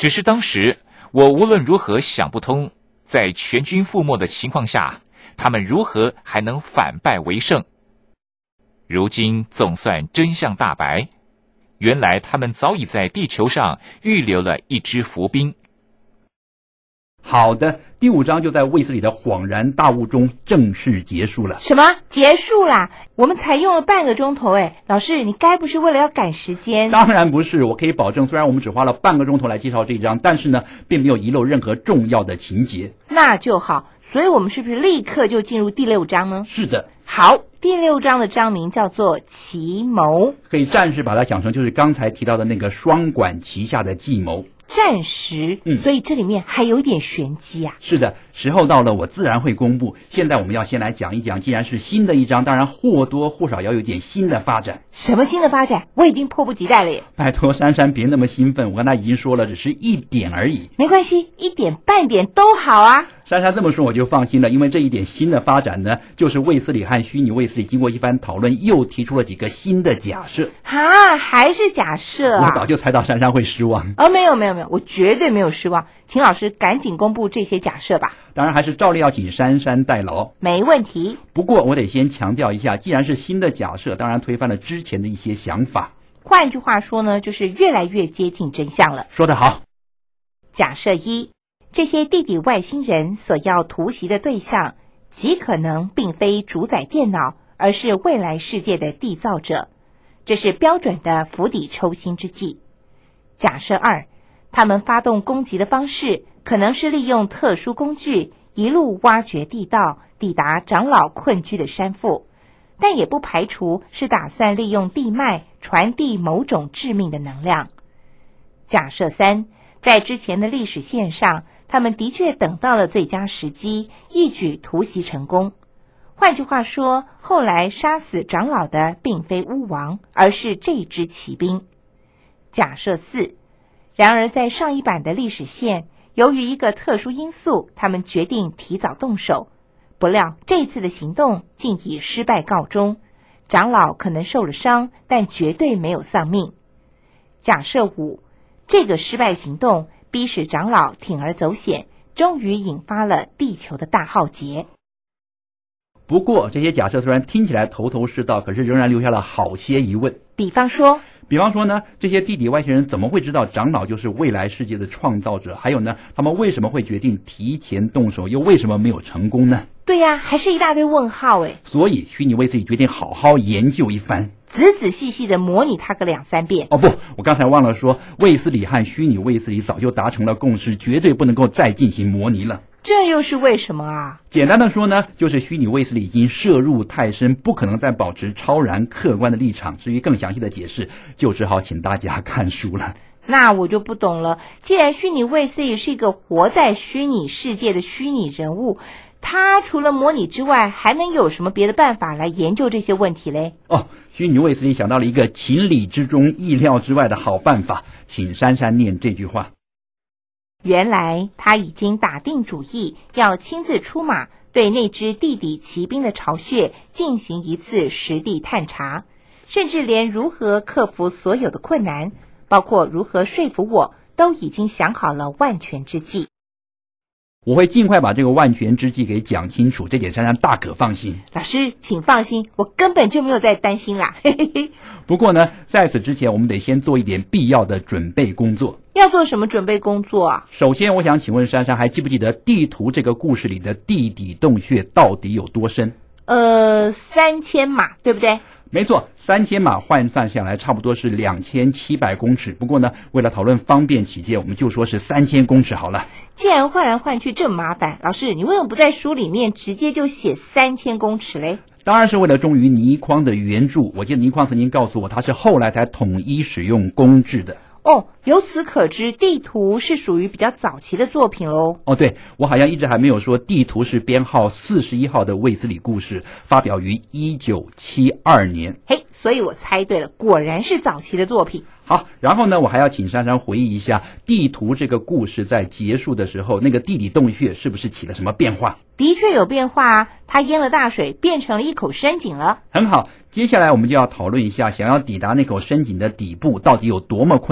Speaker 3: 只是当时我无论如何想不通，在全军覆没的情况下，他们如何还能反败为胜？如今总算真相大白，原来他们早已在地球上预留了一支伏兵。
Speaker 2: 好的，第五章就在卫斯理的恍然大悟中正式结束了。
Speaker 1: 什么？结束啦？我们才用了半个钟头诶，老师，你该不是为了要赶时间？
Speaker 2: 当然不是，我可以保证，虽然我们只花了半个钟头来介绍这一章，但是呢，并没有遗漏任何重要的情节。
Speaker 1: 那就好，所以我们是不是立刻就进入第六章呢？
Speaker 2: 是的。
Speaker 1: 好，第六章的章名叫做奇谋，
Speaker 2: 可以暂时把它想成就是刚才提到的那个双管齐下的计谋。
Speaker 1: 暂时，嗯，所以这里面还有一点玄机啊。
Speaker 2: 是的，时候到了，我自然会公布。现在我们要先来讲一讲，既然是新的一章，当然或多或少要有点新的发展。
Speaker 1: 什么新的发展？我已经迫不及待了耶！
Speaker 2: 拜托珊珊别那么兴奋，我刚才已经说了，只是一点而已。
Speaker 1: 没关系，一点半点都好啊。
Speaker 2: 珊珊这么说我就放心了，因为这一点新的发展呢，就是卫斯理和虚拟卫斯理经过一番讨论，又提出了几个新的假设。
Speaker 1: 啊，还是假设啊？
Speaker 2: 我早就猜到珊珊会失望。
Speaker 1: 哦，没有没有没有，我绝对没有失望。请老师赶紧公布这些假设吧。
Speaker 2: 当然还是照例要请珊珊代劳。
Speaker 1: 没问题。
Speaker 2: 不过我得先强调一下，既然是新的假设，当然推翻了之前的一些想法。
Speaker 1: 换句话说呢，就是越来越接近真相了。
Speaker 2: 说得好。
Speaker 1: 假设一，这些地底外星人所要突袭的对象，极可能并非主宰电脑，而是未来世界的缔造者。这是标准的釜底抽薪之计。假设二，他们发动攻击的方式可能是利用特殊工具，一路挖掘地道，抵达长老困居的山腹，但也不排除是打算利用地脉传递某种致命的能量。假设三，在之前的历史线上，他们的确等到了最佳时机，一举突袭成功。换句话说，后来杀死长老的并非巫王，而是这支骑兵。假设四，然而在上一版的历史线，由于一个特殊因素，他们决定提早动手，不料这次的行动竟以失败告终，长老可能受了伤，但绝对没有丧命。假设五，这个失败行动逼使长老铤而走险，终于引发了地球的大浩劫。
Speaker 2: 不过这些假设虽然听起来头头是道，可是仍然留下了好些疑问。
Speaker 1: 比方说
Speaker 2: 比方说呢，这些地底外星人怎么会知道长老就是未来世界的创造者？还有呢，他们为什么会决定提前动手，又为什么没有成功呢？
Speaker 1: 对呀、啊，还是一大堆问号诶。
Speaker 2: 所以虚拟卫斯理决定好好研究一番，
Speaker 1: 仔仔细细的模拟它个两三遍。
Speaker 2: 哦不，我刚才忘了说，卫斯理和虚拟卫斯理早就达成了共识，绝对不能够再进行模拟了。
Speaker 1: 这又是为什么啊？
Speaker 2: 简单的说呢，就是虚拟卫斯理已经涉入太深，不可能再保持超然客观的立场。至于更详细的解释，就只好请大家看书了。
Speaker 1: 那我就不懂了，既然虚拟卫斯理是一个活在虚拟世界的虚拟人物，他除了模拟之外，还能有什么别的办法来研究这些问题嘞？
Speaker 2: 哦，虚拟卫斯理想到了一个情理之中、意料之外的好办法，请珊珊念这句话。
Speaker 1: 原来他已经打定主意，要亲自出马，对那支地底骑兵的巢穴进行一次实地探查，甚至连如何克服所有的困难，包括如何说服我，都已经想好了万全之计。
Speaker 2: 我会尽快把这个万全之计给讲清楚，这点珊珊大可放心。
Speaker 1: 老师请放心，我根本就没有在担心啦。嘿嘿嘿。
Speaker 2: 不过呢，在此之前我们得先做一点必要的准备工作。
Speaker 1: 要做什么准备工作啊？
Speaker 2: 首先我想请问珊珊，还记不记得地图这个故事里的地底洞穴到底有多深？
Speaker 1: 呃，三千码，对不对？
Speaker 2: 没错，三千码换算下来差不多是两千七百公尺。不过呢，为了讨论方便起见，我们就说是三千公尺好了。
Speaker 1: 既然换来换去这么麻烦，老师，你为什么不在书里面直接就写三千公尺嘞？
Speaker 2: 当然是为了忠于倪匡的原著。我记得倪匡曾经告诉我，他是后来才统一使用公制的。
Speaker 1: 哦，由此可知，地图是属于比较早期的作品喽。
Speaker 2: 哦，对，我好像一直还没有说，地图是编号四十一号的卫斯理故事，发表于一九七二年。
Speaker 1: 嘿，所以我猜对了，果然是早期的作品。
Speaker 2: 好，然后呢，我还要请珊珊回忆一下，地图这个故事在结束的时候，那个地底洞穴是不是起了什么变化？
Speaker 1: 的确有变化啊，它淹了大水，变成了一口深井了。
Speaker 2: 很好，接下来我们就要讨论一下，想要抵达那口深井的底部到底有多么困难。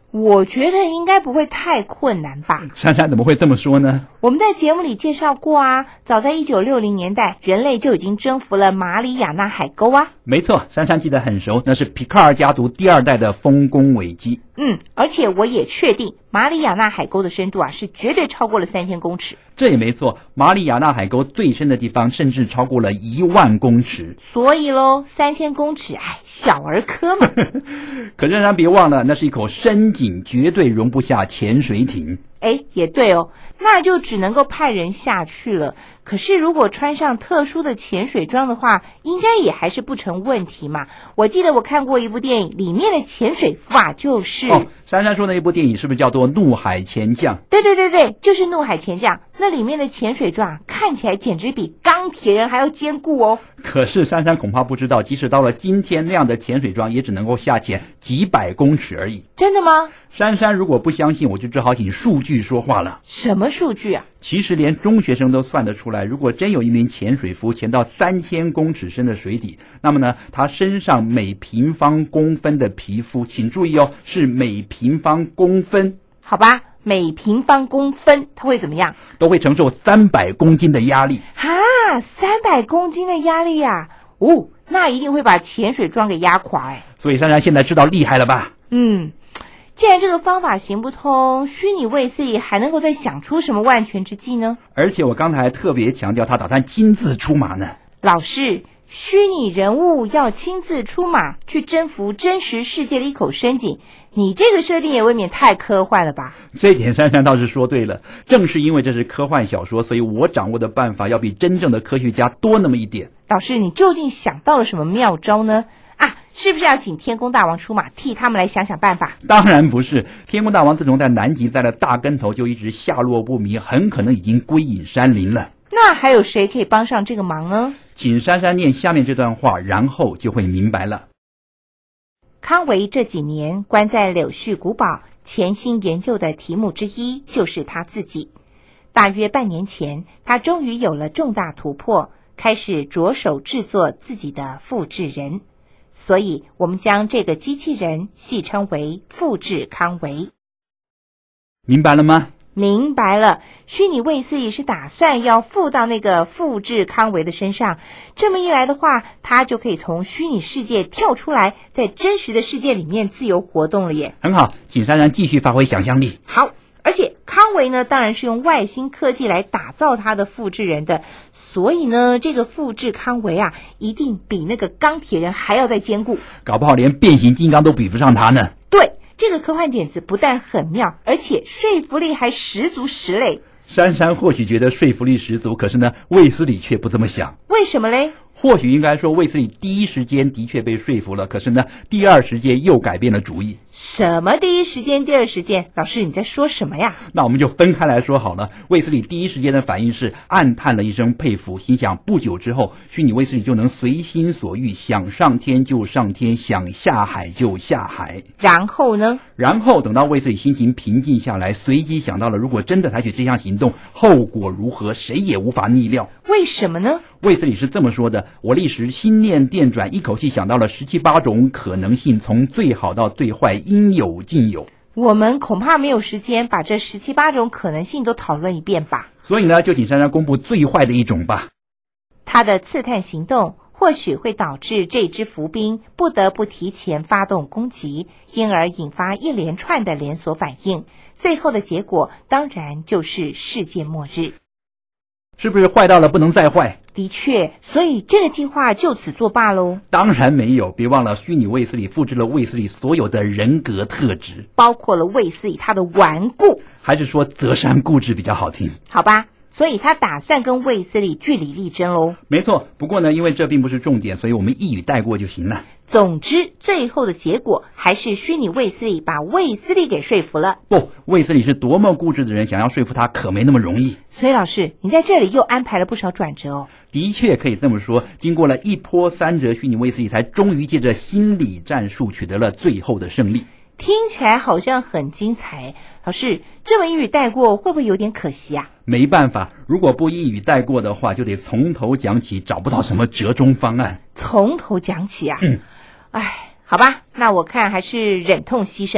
Speaker 1: 我觉得应该不会太困难吧。
Speaker 2: 珊珊怎么会这么说呢？
Speaker 1: 我们在节目里介绍过啊，早在一九六零年代，人类就已经征服了马里亚纳海沟啊。
Speaker 2: 没错，珊珊记得很熟，那是皮卡尔家族第二代的丰功伟绩。
Speaker 1: 嗯，而且我也确定马里亚纳海沟的深度啊是绝对超过了三千公尺。
Speaker 2: 这也没错，马里亚纳海沟最深的地方甚至超过了一万公尺。
Speaker 1: 所以咯，三千公尺，哎，小儿科嘛。
Speaker 2: 可仍然别忘了，那是一口深井，绝对容不下潜水艇。
Speaker 1: 哎，也对哦，那就只能够派人下去了。可是如果穿上特殊的潜水装的话，应该也还是不成问题嘛。我记得我看过一部电影，里面的潜水夫啊，就是
Speaker 2: 哦，珊珊说的那部电影是不是叫做《怒海潜将》？
Speaker 1: 对对对对，就是《怒海潜将》。那里面的潜水装啊，看起来简直比钢铁人还要坚固哦。
Speaker 2: 可是珊珊恐怕不知道，即使到了今天，那样的潜水装也只能够下潜几百公尺而已。
Speaker 1: 真的吗？
Speaker 2: 珊珊如果不相信，我就只好请数据说话了。
Speaker 1: 什么数据啊？
Speaker 2: 其实连中学生都算得出来，如果真有一名潜水夫潜到三千公尺深的水底，那么呢，他身上每平方公分的皮肤，请注意哦，是每平方公分。
Speaker 1: 好吧，每平方公分，他会怎么样？
Speaker 2: 都会承受三百公斤的压力
Speaker 1: 啊！三百公斤的压力啊！哦，那一定会把潜水装给压垮哎。
Speaker 2: 所以珊珊现在知道厉害了吧？
Speaker 1: 嗯。既然这个方法行不通，虚拟卫斯理还能够再想出什么万全之计呢？
Speaker 2: 而且我刚才还特别强调，他打算亲自出马呢。
Speaker 1: 老师，虚拟人物要亲自出马去征服真实世界的一口深井，你这个设定也未免太科幻了吧？
Speaker 2: 这点珊珊倒是说对了，正是因为这是科幻小说，所以我掌握的办法要比真正的科学家多那么一点。
Speaker 1: 老师，你究竟想到了什么妙招呢？啊，是不是要请天宫大王出马，替他们来想想办法？
Speaker 2: 当然不是，天宫大王自从在南极栽了大跟头，就一直下落不明，很可能已经归隐山林了。
Speaker 1: 那还有谁可以帮上这个忙呢？
Speaker 2: 请珊珊念下面这段话，然后就会明白了。
Speaker 1: 康维这几年关在柳絮古堡，潜心研究的题目之一就是他自己。大约半年前，他终于有了重大突破，开始着手制作自己的复制人。所以我们将这个机器人戏称为复制康维。
Speaker 2: 明白了吗？
Speaker 1: 明白了，虚拟卫斯理是打算要附到那个复制康维的身上，这么一来的话，他就可以从虚拟世界跳出来，在真实的世界里面自由活动了耶。
Speaker 2: 很好，请珊珊继续发挥想象力。
Speaker 1: 好，而且康维呢，当然是用外星科技来打造他的复制人的，所以呢，这个复制康维啊，一定比那个钢铁人还要再坚固，
Speaker 2: 搞不好连变形金刚都比不上他呢。
Speaker 1: 对。这个科幻点子不但很妙，而且说服力还十足十嘞。
Speaker 2: 珊珊或许觉得说服力十足，可是呢，卫斯理却不这么想。
Speaker 1: 为什么嘞？
Speaker 2: 或许应该说，卫斯理第一时间的确被说服了，可是呢，第二时间又改变了主意。
Speaker 1: 什么第一时间、第二时间？老师，你在说什么呀？
Speaker 2: 那我们就分开来说好了。卫斯理第一时间的反应是暗叹了一声佩服，心想不久之后，虚拟卫斯理就能随心所欲，想上天就上天，想下海就下海。
Speaker 1: 然后呢？
Speaker 2: 然后等到卫斯理心情平静下来，随即想到了，如果真的采取这项行动，后果如何，谁也无法逆料。
Speaker 1: 为什么呢？
Speaker 2: 卫斯理是这么说的：我立时心念电转，一口气想到了十七八种可能性，从最好到最坏，应有尽有。
Speaker 1: 我们恐怕没有时间把这十七八种可能性都讨论一遍吧。
Speaker 2: 所以呢，就请珊珊公布最坏的一种吧。
Speaker 1: 他的刺探行动或许会导致这支伏兵不得不提前发动攻击，因而引发一连串的连锁反应，最后的结果当然就是世界末日。
Speaker 2: 是不是坏到了不能再坏？
Speaker 1: 的确，所以这个计划就此作罢喽。
Speaker 2: 当然没有，别忘了虚拟卫斯理复制了卫斯理所有的人格特质，
Speaker 1: 包括了卫斯理他的顽固，
Speaker 2: 还是说择善固执比较好听？
Speaker 1: 好吧，所以他打算跟卫斯理据理力争喽。
Speaker 2: 没错，不过呢，因为这并不是重点，所以我们一语带过就行了。
Speaker 1: 总之，最后的结果还是虚拟卫斯理把卫斯理给说服了。
Speaker 2: 不，卫斯理是多么固执的人，想要说服他可没那么容易。
Speaker 1: 所以老师，你在这里又安排了不少转折哦。
Speaker 2: 的确可以这么说，经过了一波三折，虚拟卫斯理才终于借着心理战术取得了最后的胜利。
Speaker 1: 听起来好像很精彩，老师，这么一语带过会不会有点可惜啊？
Speaker 2: 没办法，如果不一语带过的话，就得从头讲起，找不到什么折中方案。从
Speaker 1: 头讲起啊？
Speaker 2: 嗯，
Speaker 1: 哎，好吧，那我看还是忍痛牺牲吧。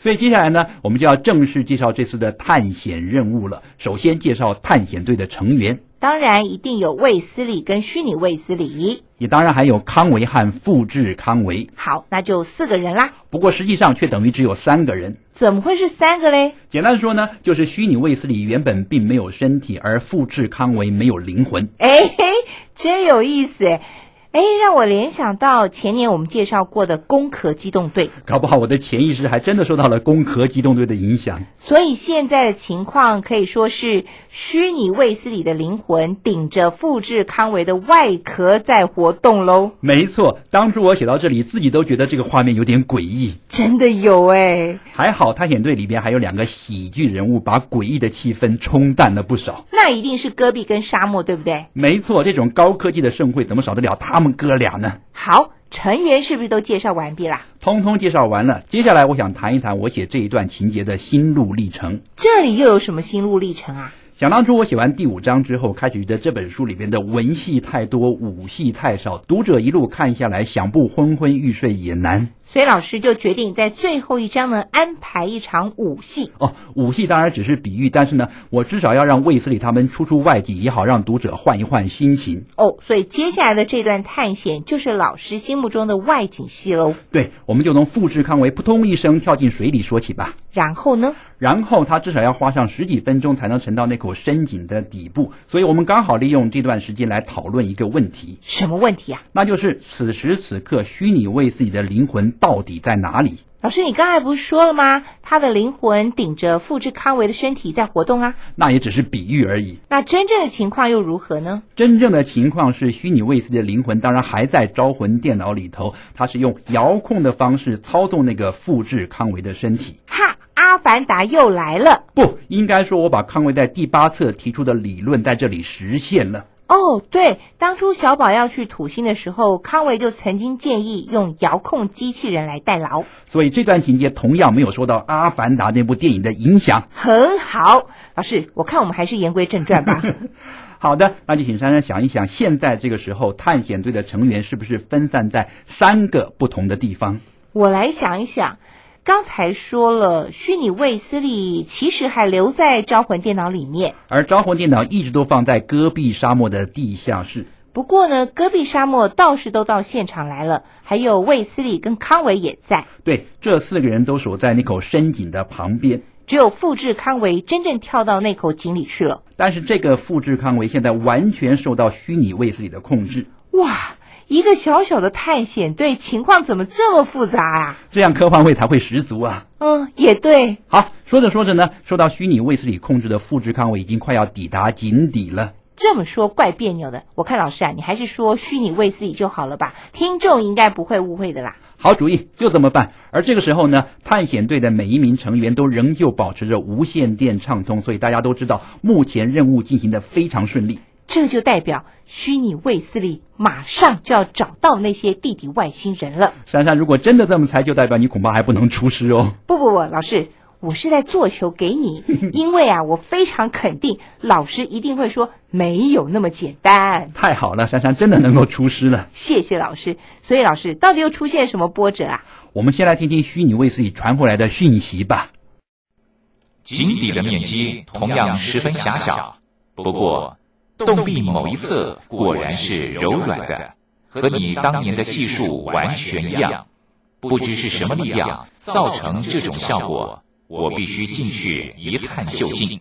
Speaker 2: 所以接下来呢，我们就要正式介绍这次的探险任务了。首先介绍探险队的成员，
Speaker 1: 当然一定有卫斯理跟虚拟卫斯理，
Speaker 2: 也当然还有康维和复制康维。
Speaker 1: 好，那就四个人啦。
Speaker 2: 不过实际上却等于只有三个人。
Speaker 1: 怎么会是三个嘞？
Speaker 2: 简单说呢，就是虚拟卫斯理原本并没有身体，而复制康维没有灵魂。
Speaker 1: 哎嘿，真有意思哎。哎，让我联想到前年我们介绍过的攻壳机动队，
Speaker 2: 搞不好我的潜意识还真的受到了攻壳机动队的影响。
Speaker 1: 所以现在的情况可以说是虚拟卫斯理的灵魂顶着复制康维的外壳在活动咯。
Speaker 2: 没错，当初我写到这里自己都觉得这个画面有点诡异。
Speaker 1: 真的有哎，
Speaker 2: 还好探险队里边还有两个喜剧人物，把诡异的气氛冲淡了不少。
Speaker 1: 那一定是戈壁跟沙漠，对不对？
Speaker 2: 没错，这种高科技的盛会怎么少得了他们哥俩呢？
Speaker 1: 好，成员是不是都介绍完毕啦？
Speaker 2: 通通介绍完了，接下来我想谈一谈我写这一段情节的心路历程。
Speaker 1: 这里又有什么心路历程啊？
Speaker 2: 想当初我写完第五章之后，开始觉得这本书里边的文戏太多，武戏太少，读者一路看下来，想不昏昏欲睡也难。
Speaker 1: 所以老师就决定在最后一章呢安排一场武戏。
Speaker 2: 哦，武戏当然只是比喻，但是呢，我至少要让卫斯理他们出出外景，也好让读者换一换心情。
Speaker 1: 哦，所以接下来的这段探险就是老师心目中的外景戏喽。
Speaker 2: 对，我们就从复制康维扑通一声跳进水里说起吧。
Speaker 1: 然后呢？
Speaker 2: 然后他至少要花上十几分钟才能沉到那口深井的底部，所以我们刚好利用这段时间来讨论一个问题。
Speaker 1: 什么问题啊？
Speaker 2: 那就是此时此刻虚拟卫斯理的灵魂到底在哪里？
Speaker 1: 老师，你刚才不是说了吗？他的灵魂顶着复制康维的身体在活动啊。
Speaker 2: 那也只是比喻而已。
Speaker 1: 那真正的情况又如何呢？
Speaker 2: 真正的情况是虚拟卫斯理的灵魂当然还在招魂电脑里头，它是用遥控的方式操纵那个复制康维的身体。
Speaker 1: 哈，阿凡达又来了。
Speaker 2: 不，应该说我把康维在第八册提出的理论在这里实现了。
Speaker 1: 哦，对，当初小宝要去土星的时候，康维就曾经建议用遥控机器人来代劳，
Speaker 2: 所以这段情节同样没有受到《阿凡达》那部电影的影响。
Speaker 1: 很好，老师，我看我们还是言归正传吧。
Speaker 2: 好的，那就请珊珊想一想，现在这个时候探险队的成员是不是分散在三个不同的地方？
Speaker 1: 我来想一想，刚才说了，虚拟卫斯理其实还留在招魂电脑里面，
Speaker 2: 而招魂电脑一直都放在戈壁沙漠的地下室。
Speaker 1: 不过呢，戈壁沙漠道士都到现场来了，还有卫斯理跟康维也在。
Speaker 2: 对，这四个人都守在那口深井的旁边。
Speaker 1: 只有复制康维真正跳到那口井里去了。
Speaker 2: 但是这个复制康维现在完全受到虚拟卫斯理的控制。
Speaker 1: 哇！一个小小的探险队，情况怎么这么复杂啊？
Speaker 2: 这样科幻味才会十足啊。
Speaker 1: 嗯，也对。
Speaker 2: 好，说着说着呢，受到虚拟卫斯理控制的复制康维已经快要抵达井底了。
Speaker 1: 这么说怪别扭的，我看老师啊，你还是说虚拟卫斯理就好了吧，听众应该不会误会的啦。
Speaker 2: 好主意，就这么办。而这个时候呢，探险队的每一名成员都仍旧保持着无线电畅通，所以大家都知道目前任务进行得非常顺利。
Speaker 1: 这就代表虚拟卫斯理马上就要找到那些地底外星人了。
Speaker 2: 珊珊，如果真的这么猜，就代表你恐怕还不能出师哦。
Speaker 1: 不不不，老师，我是在做球给你，因为啊，我非常肯定老师一定会说没有那么简单。
Speaker 2: 太好了，珊珊真的能够出师了。
Speaker 1: 谢谢老师。所以老师，到底又出现什么波折啊？
Speaker 2: 我们先来听听虚拟卫斯理传回来的讯息吧。
Speaker 3: 井底的面积同样十分狭小，不过洞壁某一侧果然是柔软的，和你当年的技术完全一样。不知是什么力量造成这种效果，我必须进去一探究竟。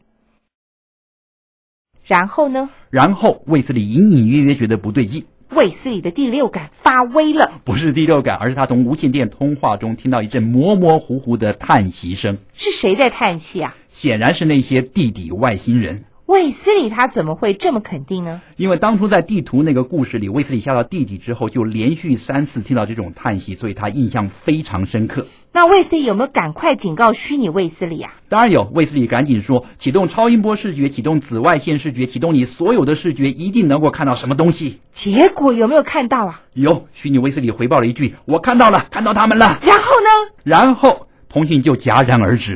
Speaker 1: 然后呢？
Speaker 2: 然后卫斯理隐隐约约觉得不对劲。
Speaker 1: 卫斯理的第六感发威了。
Speaker 2: 不是第六感，而是他从无线电通话中听到一阵模模糊糊的叹息声。
Speaker 1: 是谁在叹气啊？
Speaker 2: 显然是那些地底外星人。
Speaker 1: 卫斯理他怎么会这么肯定呢？
Speaker 2: 因为当初在地图那个故事里，卫斯理下到地底之后就连续三次听到这种叹息，所以他印象非常深刻。
Speaker 1: 那卫斯理有没有赶快警告虚拟卫斯理啊？
Speaker 2: 当然有，卫斯理赶紧说启动超音波视觉，启动紫外线视觉，启动你所有的视觉，一定能够看到什么东西。
Speaker 1: 结果有没有看到啊？
Speaker 2: 有，虚拟卫斯理回报了一句我看到了，看到他们了。
Speaker 1: 然后呢？
Speaker 2: 然后通讯就戛然而止了。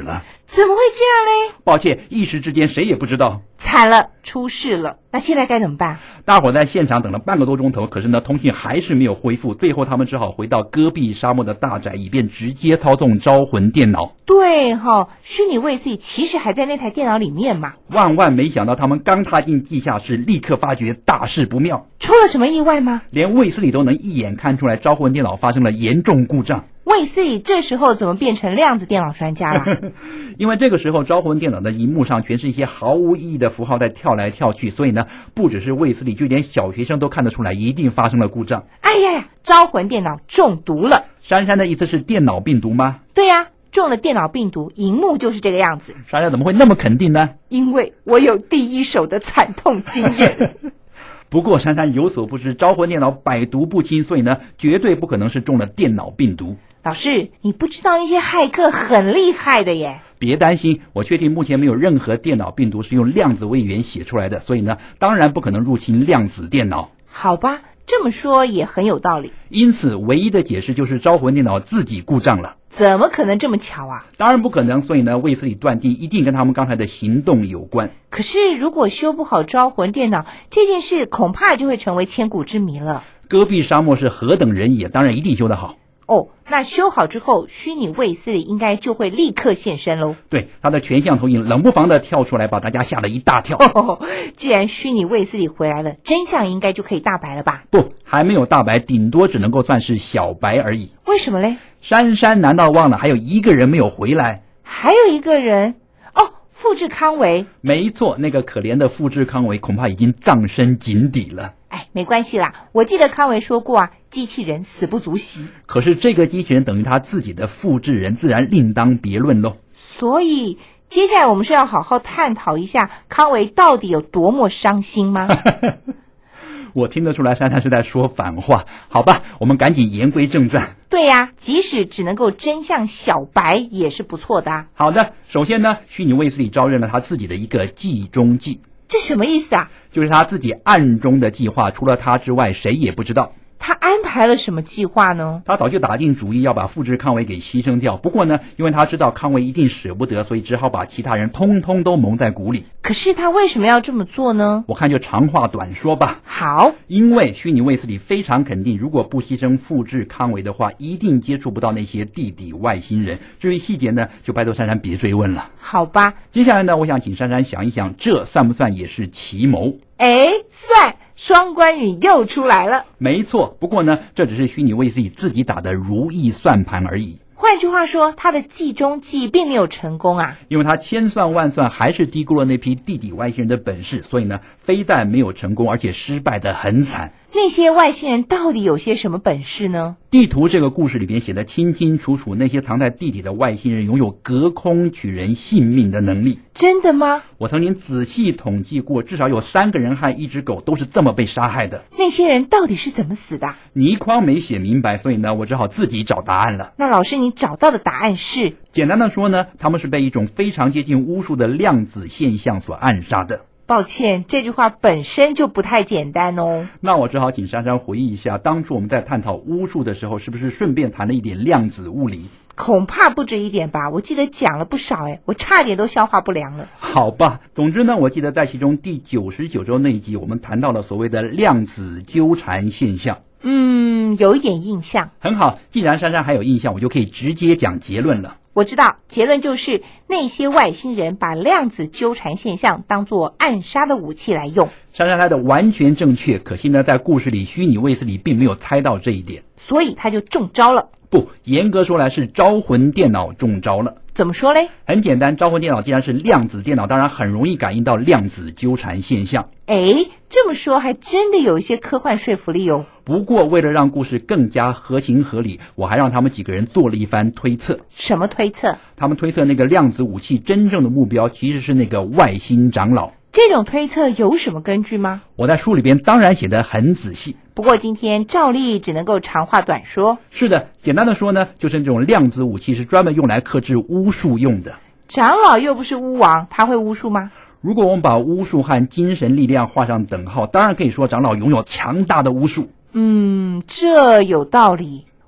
Speaker 1: 怎么会这样嘞？
Speaker 2: 抱歉，一时之间谁也不知道。
Speaker 1: 惨了，出事了。那现在该怎么办？
Speaker 2: 大伙在现场等了半个多钟头，可是呢，通讯还是没有恢复。最后他们只好回到戈壁沙漠的大宅，以便直接操纵招魂电脑。
Speaker 1: 对哈、哦，虚拟卫斯理其实还在那台电脑里面嘛。
Speaker 2: 万万没想到，他们刚踏进地下室，立刻发觉大事不妙。
Speaker 1: 出了什么意外吗？
Speaker 2: 连卫斯理都能一眼看出来，招魂电脑发生了严重故障。
Speaker 1: 卫斯理这时候怎么变成量子电脑专家了？
Speaker 2: 因为这个时候招魂电脑的荧幕上全是一些毫无意义的符号在跳来跳去，所以呢，不只是卫斯理，就连小学生都看得出来一定发生了故障。
Speaker 1: 哎呀呀，招魂电脑中毒了！
Speaker 2: 珊珊的意思是电脑病毒吗？
Speaker 1: 对呀、啊，中了电脑病毒，荧幕就是这个样子。
Speaker 2: 珊珊怎么会那么肯定呢？
Speaker 1: 因为我有第一手的惨痛经验。
Speaker 2: 不过珊珊有所不知，招魂电脑百毒不侵，所以呢，绝对不可能是中了电脑病毒。
Speaker 1: 老师，你不知道那些骇客很厉害的耶。
Speaker 2: 别担心，我确定目前没有任何电脑病毒是用量子位元写出来的，所以呢，当然不可能入侵量子电脑。
Speaker 1: 好吧，这么说也很有道理。
Speaker 2: 因此，唯一的解释就是招魂电脑自己故障了。
Speaker 1: 怎么可能这么巧啊？
Speaker 2: 当然不可能，所以呢，卫斯理断定一定跟他们刚才的行动有关。
Speaker 1: 可是，如果修不好招魂电脑，这件事恐怕就会成为千古之谜了。
Speaker 2: 戈壁沙漠是何等人也，当然一定修得好。
Speaker 1: 哦，那修好之后，虚拟卫斯理应该就会立刻现身喽。
Speaker 2: 对，他的全像投影冷不防的跳出来，把大家吓了一大跳。
Speaker 1: 哦，既然虚拟卫斯理回来了，真相应该就可以大白了吧？
Speaker 2: 不，还没有大白，顶多只能够算是小白而已。
Speaker 1: 为什么嘞？
Speaker 2: 珊珊难道忘了还有一个人没有回来？
Speaker 1: 还有一个人哦，富士康维。
Speaker 2: 没错，那个可怜的富士康维恐怕已经葬身井底了。
Speaker 1: 哎，没关系啦，我记得康维说过啊，机器人死不足惜。
Speaker 2: 可是这个机器人等于他自己的复制人，自然另当别论喽。
Speaker 1: 所以接下来我们是要好好探讨一下康维到底有多么伤心吗？
Speaker 2: 我听得出来珊珊是在说反话。好吧，我们赶紧言归正传。
Speaker 1: 对呀、啊，即使只能够真相小白也是不错的啊。
Speaker 2: 好的，首先呢，虚拟卫斯理招认了他自己的一个计中计。
Speaker 1: 这什么意思啊？
Speaker 2: 就是他自己暗中的计划，除了他之外谁也不知道。
Speaker 1: 他安排了什么计划呢？
Speaker 2: 他早就打定主意要把复制康维给牺牲掉，不过呢，因为他知道康维一定舍不得，所以只好把其他人通通都蒙在鼓里。
Speaker 1: 可是他为什么要这么做呢？
Speaker 2: 我看就长话短说吧。
Speaker 1: 好，
Speaker 2: 因为虚拟卫斯理非常肯定，如果不牺牲复制康维的话，一定接触不到那些地底外星人。至于细节呢，就拜托珊珊别追问了。
Speaker 1: 好吧，
Speaker 2: 接下来呢，我想请珊珊想一想，这算不算也是奇谋？
Speaker 1: 哎，算，双关语又出来了。
Speaker 2: 没错，不过呢，这只是虚拟卫斯理自己打的如意算盘而已。
Speaker 1: 换句话说，他的计中计并没有成功啊，
Speaker 2: 因为他千算万算还是低估了那批地底外星人的本事，所以呢，非但没有成功，而且失败得很惨。
Speaker 1: 那些外星人到底有些什么本事呢？
Speaker 2: 地图这个故事里边写得清清楚楚，那些藏在地底的外星人拥有隔空取人性命的能力。
Speaker 1: 真的吗？
Speaker 2: 我曾经仔细统计过，至少有三个人和一只狗都是这么被杀害的。
Speaker 1: 那些人到底是怎么死的？
Speaker 2: 倪匡没写明白，所以呢，我只好自己找答案了。
Speaker 1: 那老师，你找到的答案是？
Speaker 2: 简单的说呢，他们是被一种非常接近巫术的量子现象所暗杀的。
Speaker 1: 抱歉，这句话本身就不太简单哦。
Speaker 2: 那我只好请珊珊回忆一下，当初我们在探讨巫术的时候，是不是顺便谈了一点量子物理？
Speaker 1: 恐怕不止一点吧，我记得讲了不少哎，我差点都消化不良了。
Speaker 2: 好吧，总之呢，我记得在其中第九十九周那一集，我们谈到了所谓的量子纠缠现象。
Speaker 1: 嗯，有一点印象。
Speaker 2: 很好，既然珊珊还有印象，我就可以直接讲结论了。
Speaker 1: 我知道，结论就是那些外星人把量子纠缠现象当作暗杀的武器来用。
Speaker 2: 珊珊猜的完全正确，可惜呢，在故事里虚拟卫斯理并没有猜到这一点，
Speaker 1: 所以他就中招了。
Speaker 2: 不，严格说来是招魂电脑中招了。
Speaker 1: 怎么说嘞？
Speaker 2: 很简单，招魂电脑既然是量子电脑，当然很容易感应到量子纠缠现象。
Speaker 1: 诶，这么说还真的有一些科幻说服力哦。
Speaker 2: 不过为了让故事更加合情合理，我还让他们几个人做了一番推测。
Speaker 1: 什么推测？
Speaker 2: 他们推测那个量子武器真正的目标其实是那个外星长老。
Speaker 1: 这种推测有什么根据吗？
Speaker 2: 我在书里边当然写得很仔细，
Speaker 1: 不过今天照例只能够长话短说。
Speaker 2: 是的，简单的说呢，就是这种量子武器是专门用来克制巫术用的。
Speaker 1: 长老又不是巫王，他会巫术吗？
Speaker 2: 如果我们把巫术和精神力量画上等号，当然可以说长老拥有强大的巫术。
Speaker 1: 嗯，这有道理。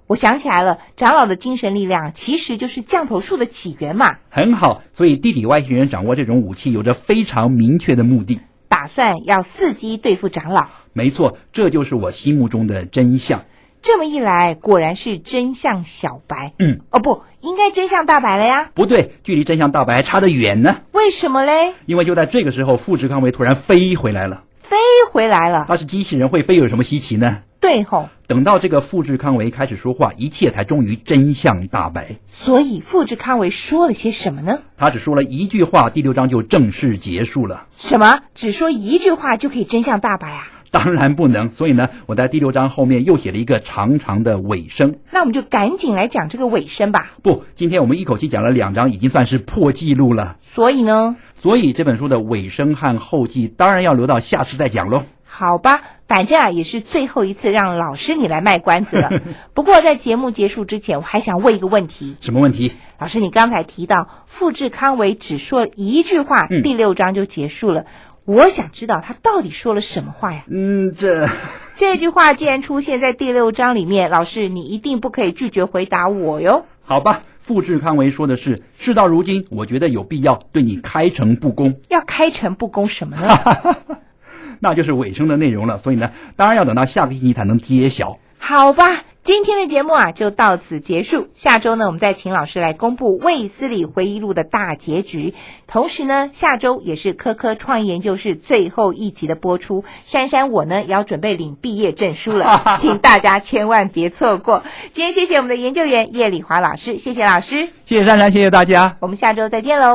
Speaker 1: 我想起来了，长老的精神力量其实就是降头术的起源嘛。
Speaker 2: 很好，所以地底外星人掌握这种武器有着非常明确的目的，
Speaker 1: 打算要伺机对付长老。
Speaker 2: 没错，这就是我心目中的真相。
Speaker 1: 这么一来，果然是真相小白。
Speaker 2: 嗯，
Speaker 1: 哦不，应该真相大白了呀。
Speaker 2: 不对，距离真相大白还差得远呢。
Speaker 1: 为什么嘞？
Speaker 2: 因为就在这个时候，富士康维突然飞回来了。
Speaker 1: 飞回来了？
Speaker 2: 他是机器人，会飞有什么稀奇呢？
Speaker 1: 对吼。
Speaker 2: 等到这个富士康维开始说话，一切才终于真相大白。
Speaker 1: 所以富士康维说了些什么呢？
Speaker 2: 他只说了一句话，第六章就正式结束了。
Speaker 1: 什么？只说一句话就可以真相大白啊？
Speaker 2: 当然不能，所以呢，我在第六章后面又写了一个长长的尾声。
Speaker 1: 那我们就赶紧来讲这个尾声吧。
Speaker 2: 不，今天我们一口气讲了两章，已经算是破纪录了。
Speaker 1: 所以呢？
Speaker 2: 所以这本书的尾声和后记当然要留到下次再讲咯。
Speaker 1: 好吧，反正啊也是最后一次让老师你来卖关子了。不过在节目结束之前，我还想问一个问题。
Speaker 2: 什么问题？
Speaker 1: 老师，你刚才提到富士康维只说了一句话，嗯、第六章就结束了。我想知道他到底说了什么话呀？
Speaker 2: 嗯，这
Speaker 1: 这句话既然出现在第六章里面，老师你一定不可以拒绝回答我哟。
Speaker 2: 好吧，富士康维说的是，事到如今，我觉得有必要对你开诚布公。
Speaker 1: 要开诚布公什么呢？
Speaker 2: 那就是尾声的内容了，所以呢，当然要等到下个星期才能揭晓。
Speaker 1: 好吧，今天的节目啊就到此结束。下周呢，我们再请老师来公布卫斯理回忆录的大结局。同时呢，下周也是科科创意研究室最后一集的播出。珊珊我呢也要准备领毕业证书了，请大家千万别错过。今天谢谢我们的研究员叶礼华老师，谢谢老师，
Speaker 2: 谢谢珊珊，谢谢大家，
Speaker 1: 我们下周再见喽。